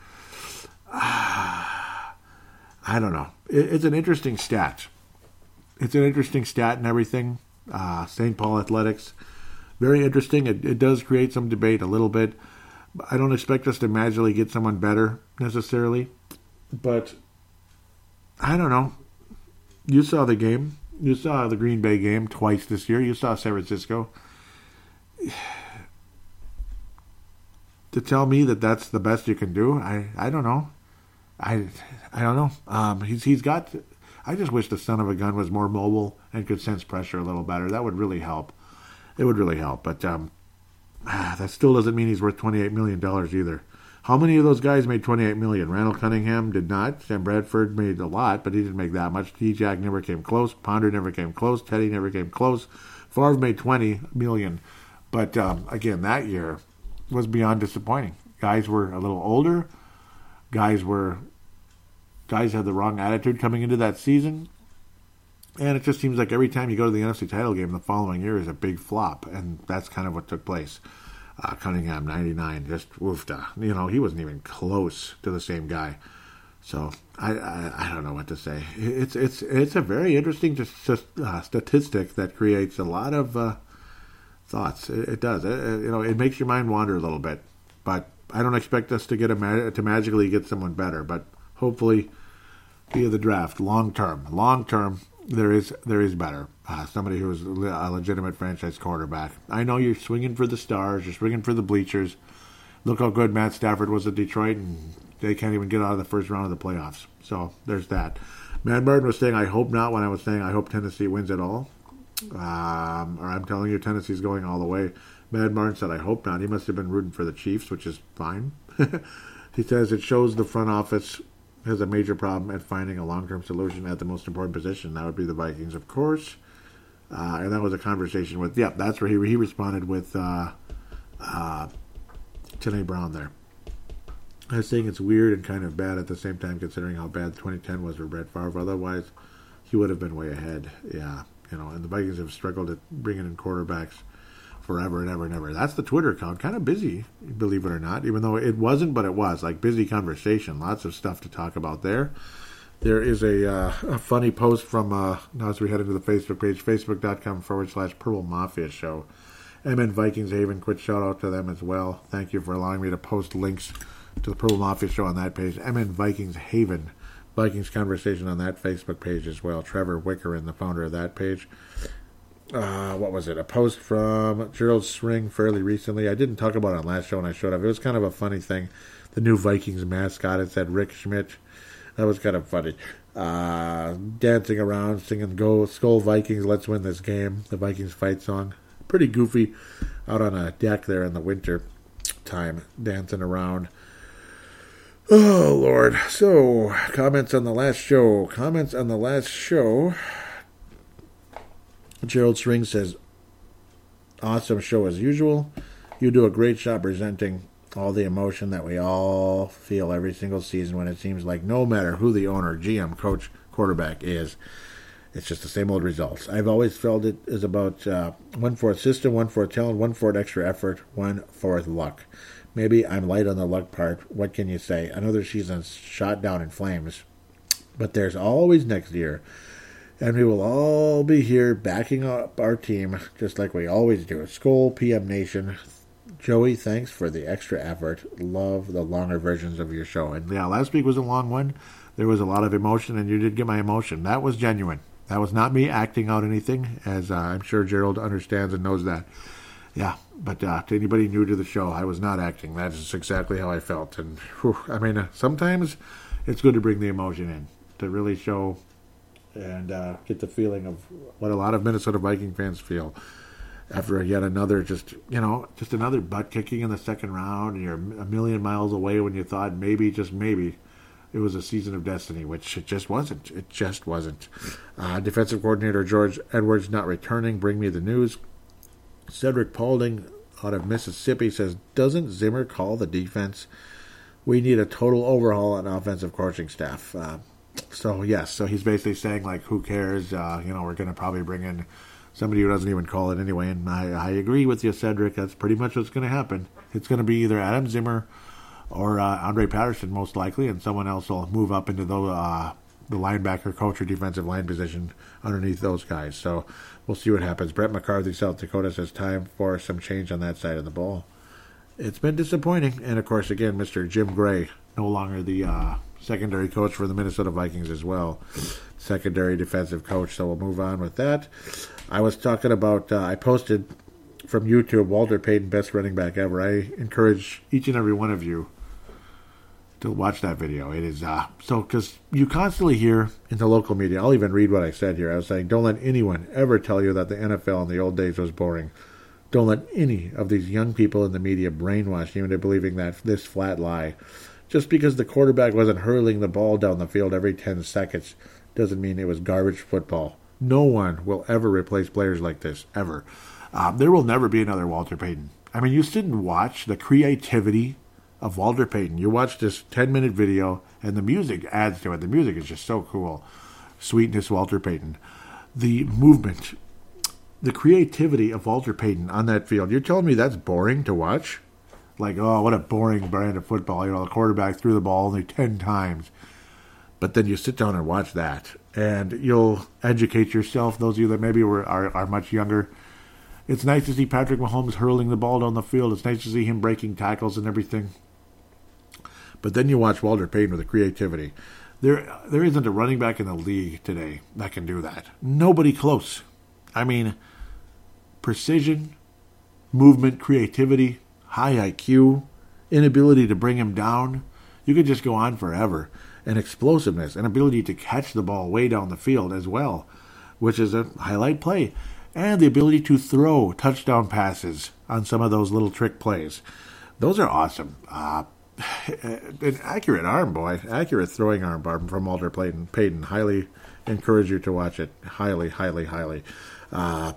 Uh, I don't know. It, it's an interesting stat. It's an interesting stat and everything. Uh, Saint Paul Athletics. Very interesting. It, it does create some debate a little bit. I don't expect us to magically get someone better, necessarily. But I don't know. You saw the game. You saw the Green Bay game twice this year. You saw San Francisco. To tell me that that's the best you can do, I, I don't know. I I don't know. Um, he's he's got. I just wish the son of a gun was more mobile and could sense pressure a little better. That would really help. It would really help. But um, that still doesn't mean he's worth twenty-eight million dollars either. How many of those guys made twenty-eight million dollars? Randall Cunningham did not. Sam Bradford made a lot, but he didn't make that much. T-Jack never came close. Ponder never came close. Teddy never came close. Favre made twenty million dollars. But, um, again, that year was beyond disappointing. Guys were a little older. Guys were... Guys had the wrong attitude coming into that season. And it just seems like every time you go to the N F C title game the following year is a big flop. And that's kind of what took place. Uh, Cunningham, ninety-nine, just woofda. You know, he wasn't even close to the same guy. So, I I, I don't know what to say. It's it's it's a very interesting just, just, uh, statistic that creates a lot of uh, thoughts. It, it does. It, it, you know, it makes your mind wander a little bit. But I don't expect us to get a ma- to magically get someone better. But hopefully, via the draft, long term, long term, there is there is better. Uh, somebody who is a legitimate franchise quarterback. I know you're swinging for the stars. You're swinging for the bleachers. Look how good Matt Stafford was at Detroit, and they can't even get out of the first round of the playoffs. So there's that. Mad Martin was saying, I hope not, when I was saying I hope Tennessee wins it all. Um, or I'm telling you, Tennessee's going all the way. Mad Martin said, I hope not. He must have been rooting for the Chiefs, which is fine. He says it shows the front office has a major problem at finding a long-term solution at the most important position. That would be the Vikings, of course. Uh, and that was a conversation with, yeah, that's where he, he responded with uh, uh, Tanae Brown there. I was saying it's weird and kind of bad at the same time, considering how bad twenty ten was for Brett Favre. Otherwise, he would have been way ahead. Yeah, you know, and the Vikings have struggled at bringing in quarterbacks forever and ever and ever. That's the Twitter account. Kind of busy, believe it or not, even though it wasn't, but it was. Like, busy conversation. Lots of stuff to talk about there. There is a, uh, a funny post from, uh, now as we head into the Facebook page, facebook.com forward slash Purple Mafia Show. M N Vikings Haven, quick shout out to them as well. Thank you for allowing me to post links to the Purple Mafia Show on that page. M N Vikings Haven, Vikings Conversation on that Facebook page as well. Trevor Wickerin, the founder of that page. Uh, what was it? A post from Gerald Swing fairly recently. I didn't talk about it on last show when I showed up. It was kind of a funny thing. The new Vikings mascot, it said Rick Schmidt. That was kind of funny. Uh, dancing around, singing Go Skull Vikings, let's win this game. The Vikings fight song. Pretty goofy out on a deck there in the winter time, dancing around. Oh, Lord. So, comments on the last show. Comments on the last show. Gerald String says, awesome show as usual. You do a great job presenting all the emotion that we all feel every single season when it seems like no matter who the owner, G M, coach, quarterback is, it's just the same old results. I've always felt it is about uh, one-fourth system, one-fourth talent, one-fourth extra effort, one-fourth luck. Maybe I'm light on the luck part. What can you say? Another season's shot down in flames. But there's always next year. And we will all be here backing up our team just like we always do. Skol, P M Nation. Joey, thanks for the extra effort. Love the longer versions of your show. And yeah, last week was a long one. There was a lot of emotion, and you did get my emotion. That was genuine. That was not me acting out anything, as uh, I'm sure Gerald understands and knows that. Yeah, but uh, to anybody new to the show, I was not acting. That is exactly how I felt. And whew, I mean, uh, sometimes it's good to bring the emotion in, to really show and uh, get the feeling of what a lot of Minnesota Viking fans feel after yet another, just, you know, just another butt kicking in the second round, and you're a million miles away when you thought maybe, just maybe, it was a season of destiny, which it just wasn't. It just wasn't. Uh, defensive coordinator George Edwards not returning. Bring me the news. Cedric Paulding out of Mississippi says, doesn't Zimmer call the defense? We need a total overhaul on offensive coaching staff. Uh, so, yes, so he's basically saying, like, who cares? Uh, you know, we're going to probably bring in somebody who doesn't even call it anyway. And I, I agree with you, Cedric. That's pretty much what's going to happen. It's going to be either Adam Zimmer or uh, Andre Patterson, most likely, and someone else will move up into the, uh, the linebacker coach or defensive line position underneath those guys. So we'll see what happens. Brett McCarthy, South Dakota, says time for some change on that side of the ball. It's been disappointing. And, of course, again, Mister Jim Gray, no longer the uh, secondary coach for the Minnesota Vikings as well. Secondary defensive coach. So we'll move on with that. I was talking about, uh, I posted from YouTube, Walter Payton, best running back ever. I encourage each and every one of you to watch that video. It is, uh, so, because you constantly hear in the local media, I'll even read what I said here. I was saying, don't let anyone ever tell you that the N F L in the old days was boring. Don't let any of these young people in the media brainwash you into believing that this flat lie. Just because the quarterback wasn't hurling the ball down the field every ten seconds doesn't mean it was garbage football. No one will ever replace players like this, ever. Um, there will never be another Walter Payton. I mean, you sit and watch the creativity of Walter Payton. You watch this ten-minute video, and the music adds to it. The music is just so cool. Sweetness, Walter Payton. The movement, the creativity of Walter Payton on that field. You're telling me that's boring to watch? Like, oh, what a boring brand of football. You know, the quarterback threw the ball only ten times. But then you sit down and watch that, and you'll educate yourself, those of you that maybe were, are, are much younger. It's nice to see Patrick Mahomes hurling the ball down the field. It's nice to see him breaking tackles and everything. But then you watch Walter Payton with the creativity. There, there isn't a running back in the league today that can do that. Nobody close. I mean, precision, movement, creativity, high I Q, inability to bring him down. You could just go on forever. and explosiveness and ability to catch the ball way down the field as well, which is a highlight play. And the ability to throw touchdown passes on some of those little trick plays. Those are awesome. Uh, an accurate arm, boy. Accurate throwing arm from Walter Payton. Payton. Highly encourage you to watch it. Highly, highly, highly. Uh,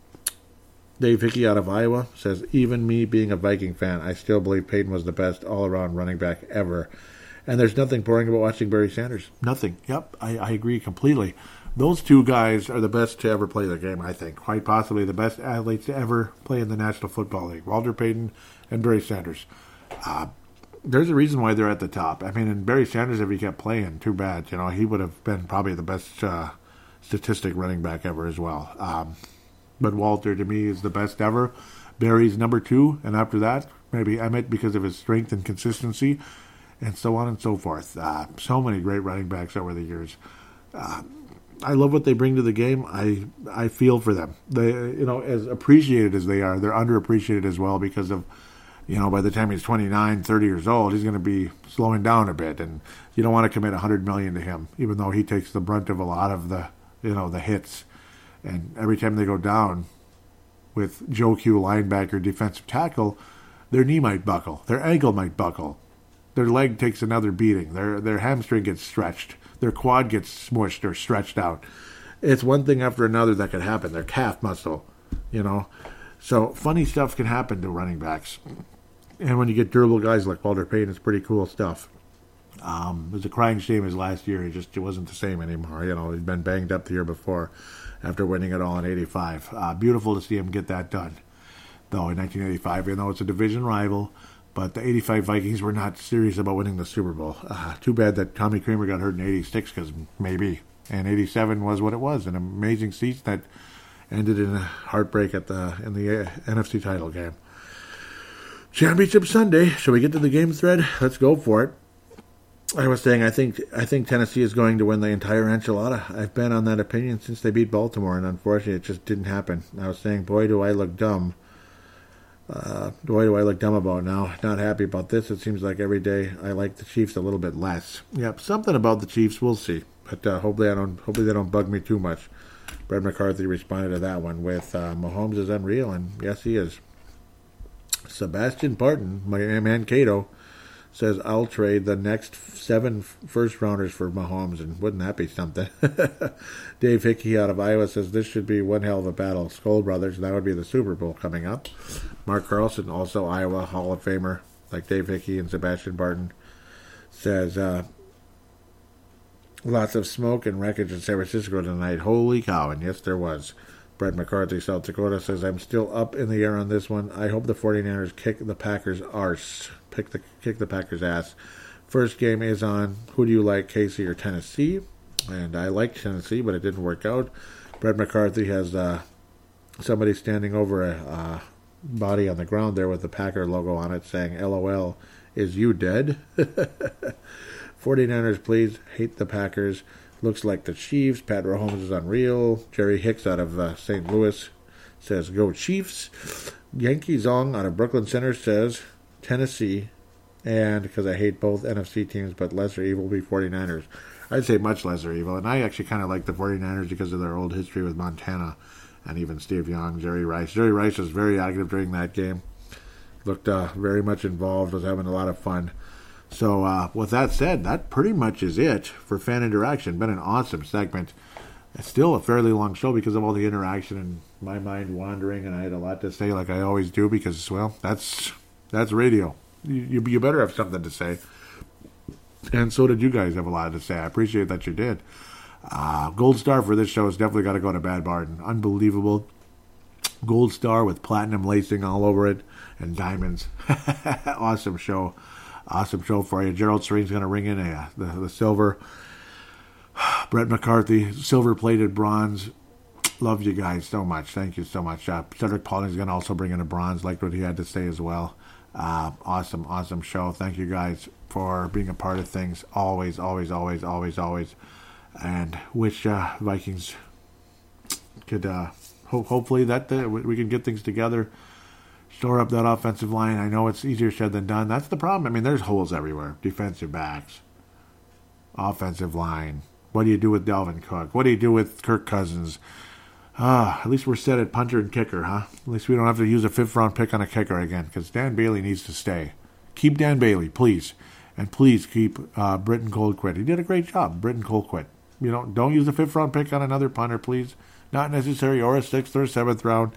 Dave Hickey out of Iowa says, even me being a Viking fan, I still believe Payton was the best all-around running back ever. And there's nothing boring about watching Barry Sanders. Nothing. Yep, I, I agree completely. Those two guys are the best to ever play the game, I think. Quite possibly the best athletes to ever play in the National Football League. Walter Payton and Barry Sanders. Uh, there's a reason why they're at the top. I mean, and Barry Sanders, if he kept playing, too bad. You know, he would have been probably the best uh, statistic running back ever as well. Um, but Walter, to me, is the best ever. Barry's number two, and after that, maybe Emmett because of his strength and consistency, and so on and so forth. Uh, so many great running backs over the years. Uh, I love what they bring to the game. I I feel for them. They, you know, as appreciated as they are, they're underappreciated as well because of, you know, by the time he's twenty-nine, thirty years old, he's going to be slowing down a bit, and you don't want to commit one hundred million dollars to him, even though he takes the brunt of a lot of the, you know, the hits. And every time they go down with Joe Q linebacker, defensive tackle, their knee might buckle, their ankle might buckle, their leg takes another beating, their their hamstring gets stretched. Their quad gets smushed or stretched out. It's one thing after another that could happen. Their calf muscle, you know. So funny stuff can happen to running backs. And when you get durable guys like Walter Payton, it's pretty cool stuff. Um, it was a crying shame his last year. He just it wasn't the same anymore. You know, he'd been banged up the year before after winning it all in eighty-five. Uh, beautiful to see him get that done, though, in nineteen eighty-five, even though it's a division rival. But the eighty-five Vikings were not serious about winning the Super Bowl. Uh, too bad that Tommy Kramer got hurt in eighty-six, because maybe. And eighty-seven was what it was, an amazing season that ended in a heartbreak at the in the uh, N F C title game. Championship Sunday. Shall we get to the game thread? Let's go for it. I was saying I think I think Tennessee is going to win the entire enchilada. I've been on that opinion since they beat Baltimore, and unfortunately it just didn't happen. I was saying, boy, do I look dumb. Uh, boy, do I look dumb about now. Not happy about this. It seems like every day I like the Chiefs a little bit less. Yep, something about the Chiefs. We'll see. But uh, hopefully I don't. Hopefully they don't bug me too much. Brad McCarthy responded to that one with uh, Mahomes is unreal, and yes, he is. Sebastian Barton, my man Cato, says I'll trade the next seven first rounders for Mahomes, and wouldn't that be something? Dave Hickey out of Iowa says this should be one hell of a battle. Skoll Brothers, that would be the Super Bowl coming up. Mark Carlson, also Iowa Hall of Famer, like Dave Hickey and Sebastian Barton, says uh, lots of smoke and wreckage in San Francisco tonight. Holy cow, and yes, there was. Brett McCarthy, South Dakota, says, I'm still up in the air on this one. I hope the 49ers kick the Packers' arse. Pick the, kick the Packers' ass. First game is on. Who do you like, K C or Tennessee? And I liked Tennessee, but it didn't work out. Brett McCarthy has uh, somebody standing over a uh, body on the ground there with the Packer logo on it saying, L O L, is you dead? 49ers, please. Hate the Packers. Looks like the Chiefs. Pat Mahomes is unreal. Jerry Hicks out of uh, Saint Louis says, go Chiefs. Yankee Zong out of Brooklyn Center says, Tennessee. And because I hate both N F C teams, but lesser evil will be 49ers. I'd say much lesser evil. And I actually kind of like the 49ers because of their old history with Montana and even Steve Young, Jerry Rice. Jerry Rice was very active during that game. Looked uh, very much involved, was having a lot of fun. So, uh, with that said, that pretty much is it for fan interaction. Been an awesome segment. It's still a fairly long show because of all the interaction and my mind wandering, and I had a lot to say like I always do because, well, that's that's radio. You, you better have something to say. And so did you guys have a lot to say. I appreciate that you did. Uh, gold star for this show has definitely got to go to Bad Barton. Unbelievable. Gold star with platinum lacing all over it and diamonds. Awesome show. Awesome show for you. Gerald Serene's going to ring in a, the, the silver. Brett McCarthy, silver-plated bronze. Love you guys so much. Thank you so much. Uh, Cedric Pauling's going to also bring in a bronze, liked what he had to say as well. Uh, awesome, awesome show. Thank you guys for being a part of things. Always, always, always, always, always. And wish uh, Vikings could, uh, ho- hopefully that uh, we can get things together. Shore up that offensive line. I know it's easier said than done. That's the problem. I mean, there's holes everywhere. Defensive backs, Offensive line. What do you do with Dalvin Cook? What do you do with Kirk Cousins? Ah, at least we're set at punter and kicker, huh? At least we don't have to use a fifth-round pick on a kicker again, because Dan Bailey needs to stay. Keep Dan Bailey, please. And please keep uh, Britton Colquitt. He did a great job, Britton Colquitt. You know, don't use a fifth-round pick on another punter, please. Not necessary, or a sixth or a seventh round,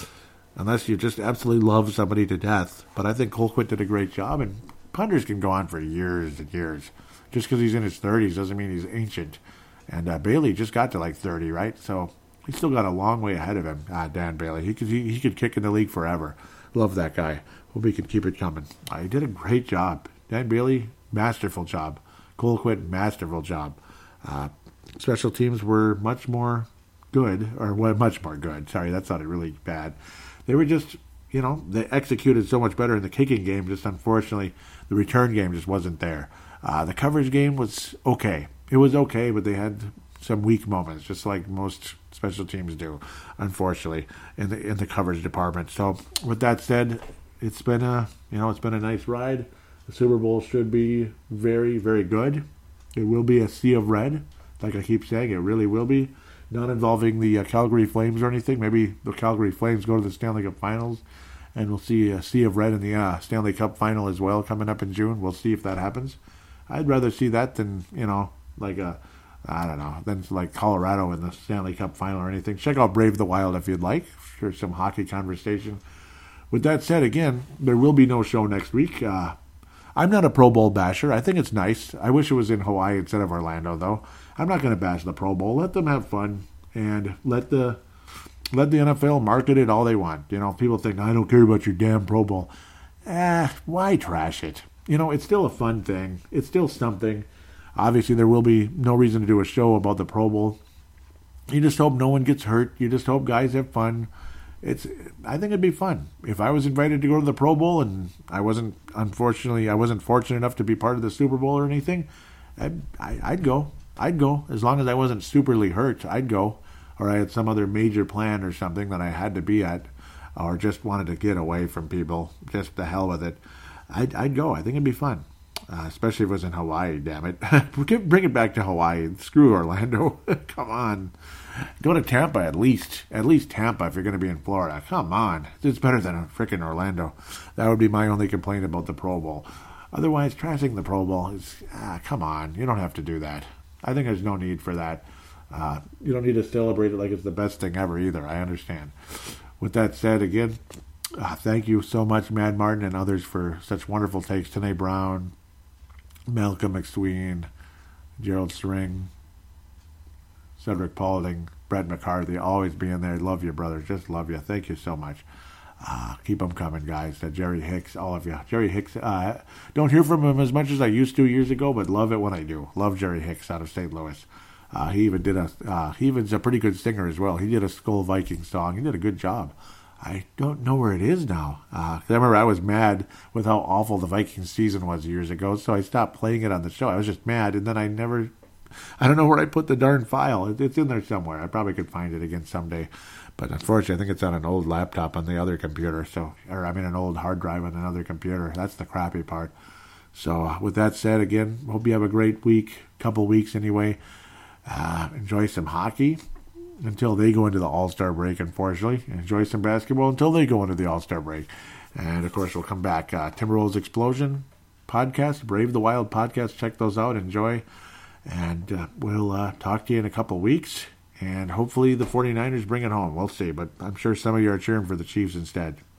unless you just absolutely love somebody to death. But I think Colquitt did a great job, and punters can go on for years and years. Just because he's in his thirties doesn't mean he's ancient. And uh, Bailey just got to like thirty, right? So he's still got a long way ahead of him, uh, Dan Bailey. He could he, he could kick in the league forever. Love that guy. Hope he can keep it coming. Uh, he did a great job. Dan Bailey, masterful job. Colquitt, masterful job. Uh, special teams were much more good, or well, much more good. Sorry, that sounded really bad. They were just, you know, they executed so much better in the kicking game. Just unfortunately, the return game just wasn't there. Uh, the coverage game was okay. It was okay, but they had some weak moments, just like most special teams do, unfortunately, in the in the coverage department. So, with that said, it's been a you know it's been a nice ride. The Super Bowl should be very, very good. It will be a sea of red, like I keep saying. It really will be. Not involving the uh, Calgary Flames or anything. Maybe the Calgary Flames go to the Stanley Cup Finals, and we'll see a sea of red in the uh, Stanley Cup Final as well coming up in June. We'll see if that happens. I'd rather see that than, you know, like a, I don't know, than like Colorado in the Stanley Cup Final or anything. Check out Brave the Wild if you'd like for some hockey conversation. With that said, again, there will be no show next week. Uh, I'm not a Pro Bowl basher. I think it's nice. I wish it was in Hawaii instead of Orlando, though. I'm not going to bash the Pro Bowl. Let them have fun and let the let the N F L market it all they want. You know, people think, I don't care about your damn Pro Bowl. Eh, why trash it? You know, it's still a fun thing. It's still something. Obviously, there will be no reason to do a show about the Pro Bowl. You just hope no one gets hurt. You just hope guys have fun. It's. I think it'd be fun. If I was invited to go to the Pro Bowl and I wasn't, unfortunately, I wasn't fortunate enough to be part of the Super Bowl or anything, I'd, I, I'd go. I'd go. As long as I wasn't superly hurt, I'd go. Or I had some other major plan or something that I had to be at, or just wanted to get away from people. Just the hell with it. I'd, I'd go. I think it'd be fun. Uh, especially if it was in Hawaii, damn it. Bring it back to Hawaii. Screw Orlando. Come on. Go to Tampa at least. At least Tampa if you're going to be in Florida. Come on. It's better than freaking Orlando. That would be my only complaint about the Pro Bowl. Otherwise, trashing the Pro Bowl is, ah, come on. You don't have to do that. I think there's no need for that. Uh, you don't need to celebrate it like it's the best thing ever either. I understand. With that said, again, uh, thank you so much, Mad Martin and others, for such wonderful takes. Tanae Brown, Malcolm McSween, Gerald String, Cedric Paulding, Brett McCarthy, always being there. Love you, brother. Just love you. Thank you so much. Uh, keep them coming, guys. Uh, Jerry Hicks, all of you. Jerry Hicks, uh, don't hear from him as much as I used to years ago, but love it when I do. Love Jerry Hicks out of Saint Louis. Uh, he even did a, uh, he even's a pretty good singer as well. He did a Skull Viking song. He did a good job. I don't know where it is now. Uh, 'cause I remember I was mad with how awful the Vikings season was years ago, so I stopped playing it on the show. I was just mad, and then I never, I don't know where I put the darn file. It, it's in there somewhere. I probably could find it again someday. But unfortunately, I think it's on an old laptop on the other computer. So, or I mean, an old hard drive on another computer. That's the crappy part. So, uh, with that said, again, hope you have a great week, couple weeks anyway. Uh, enjoy some hockey until they go into the All-Star break, unfortunately. Enjoy some basketball until they go into the All-Star break. And, of course, we'll come back. Uh, Timberwolves Explosion podcast, Brave the Wild podcast. Check those out. Enjoy. And uh, we'll uh, talk to you in a couple weeks. And hopefully the 49ers bring it home. We'll see. But I'm sure some of you are cheering for the Chiefs instead.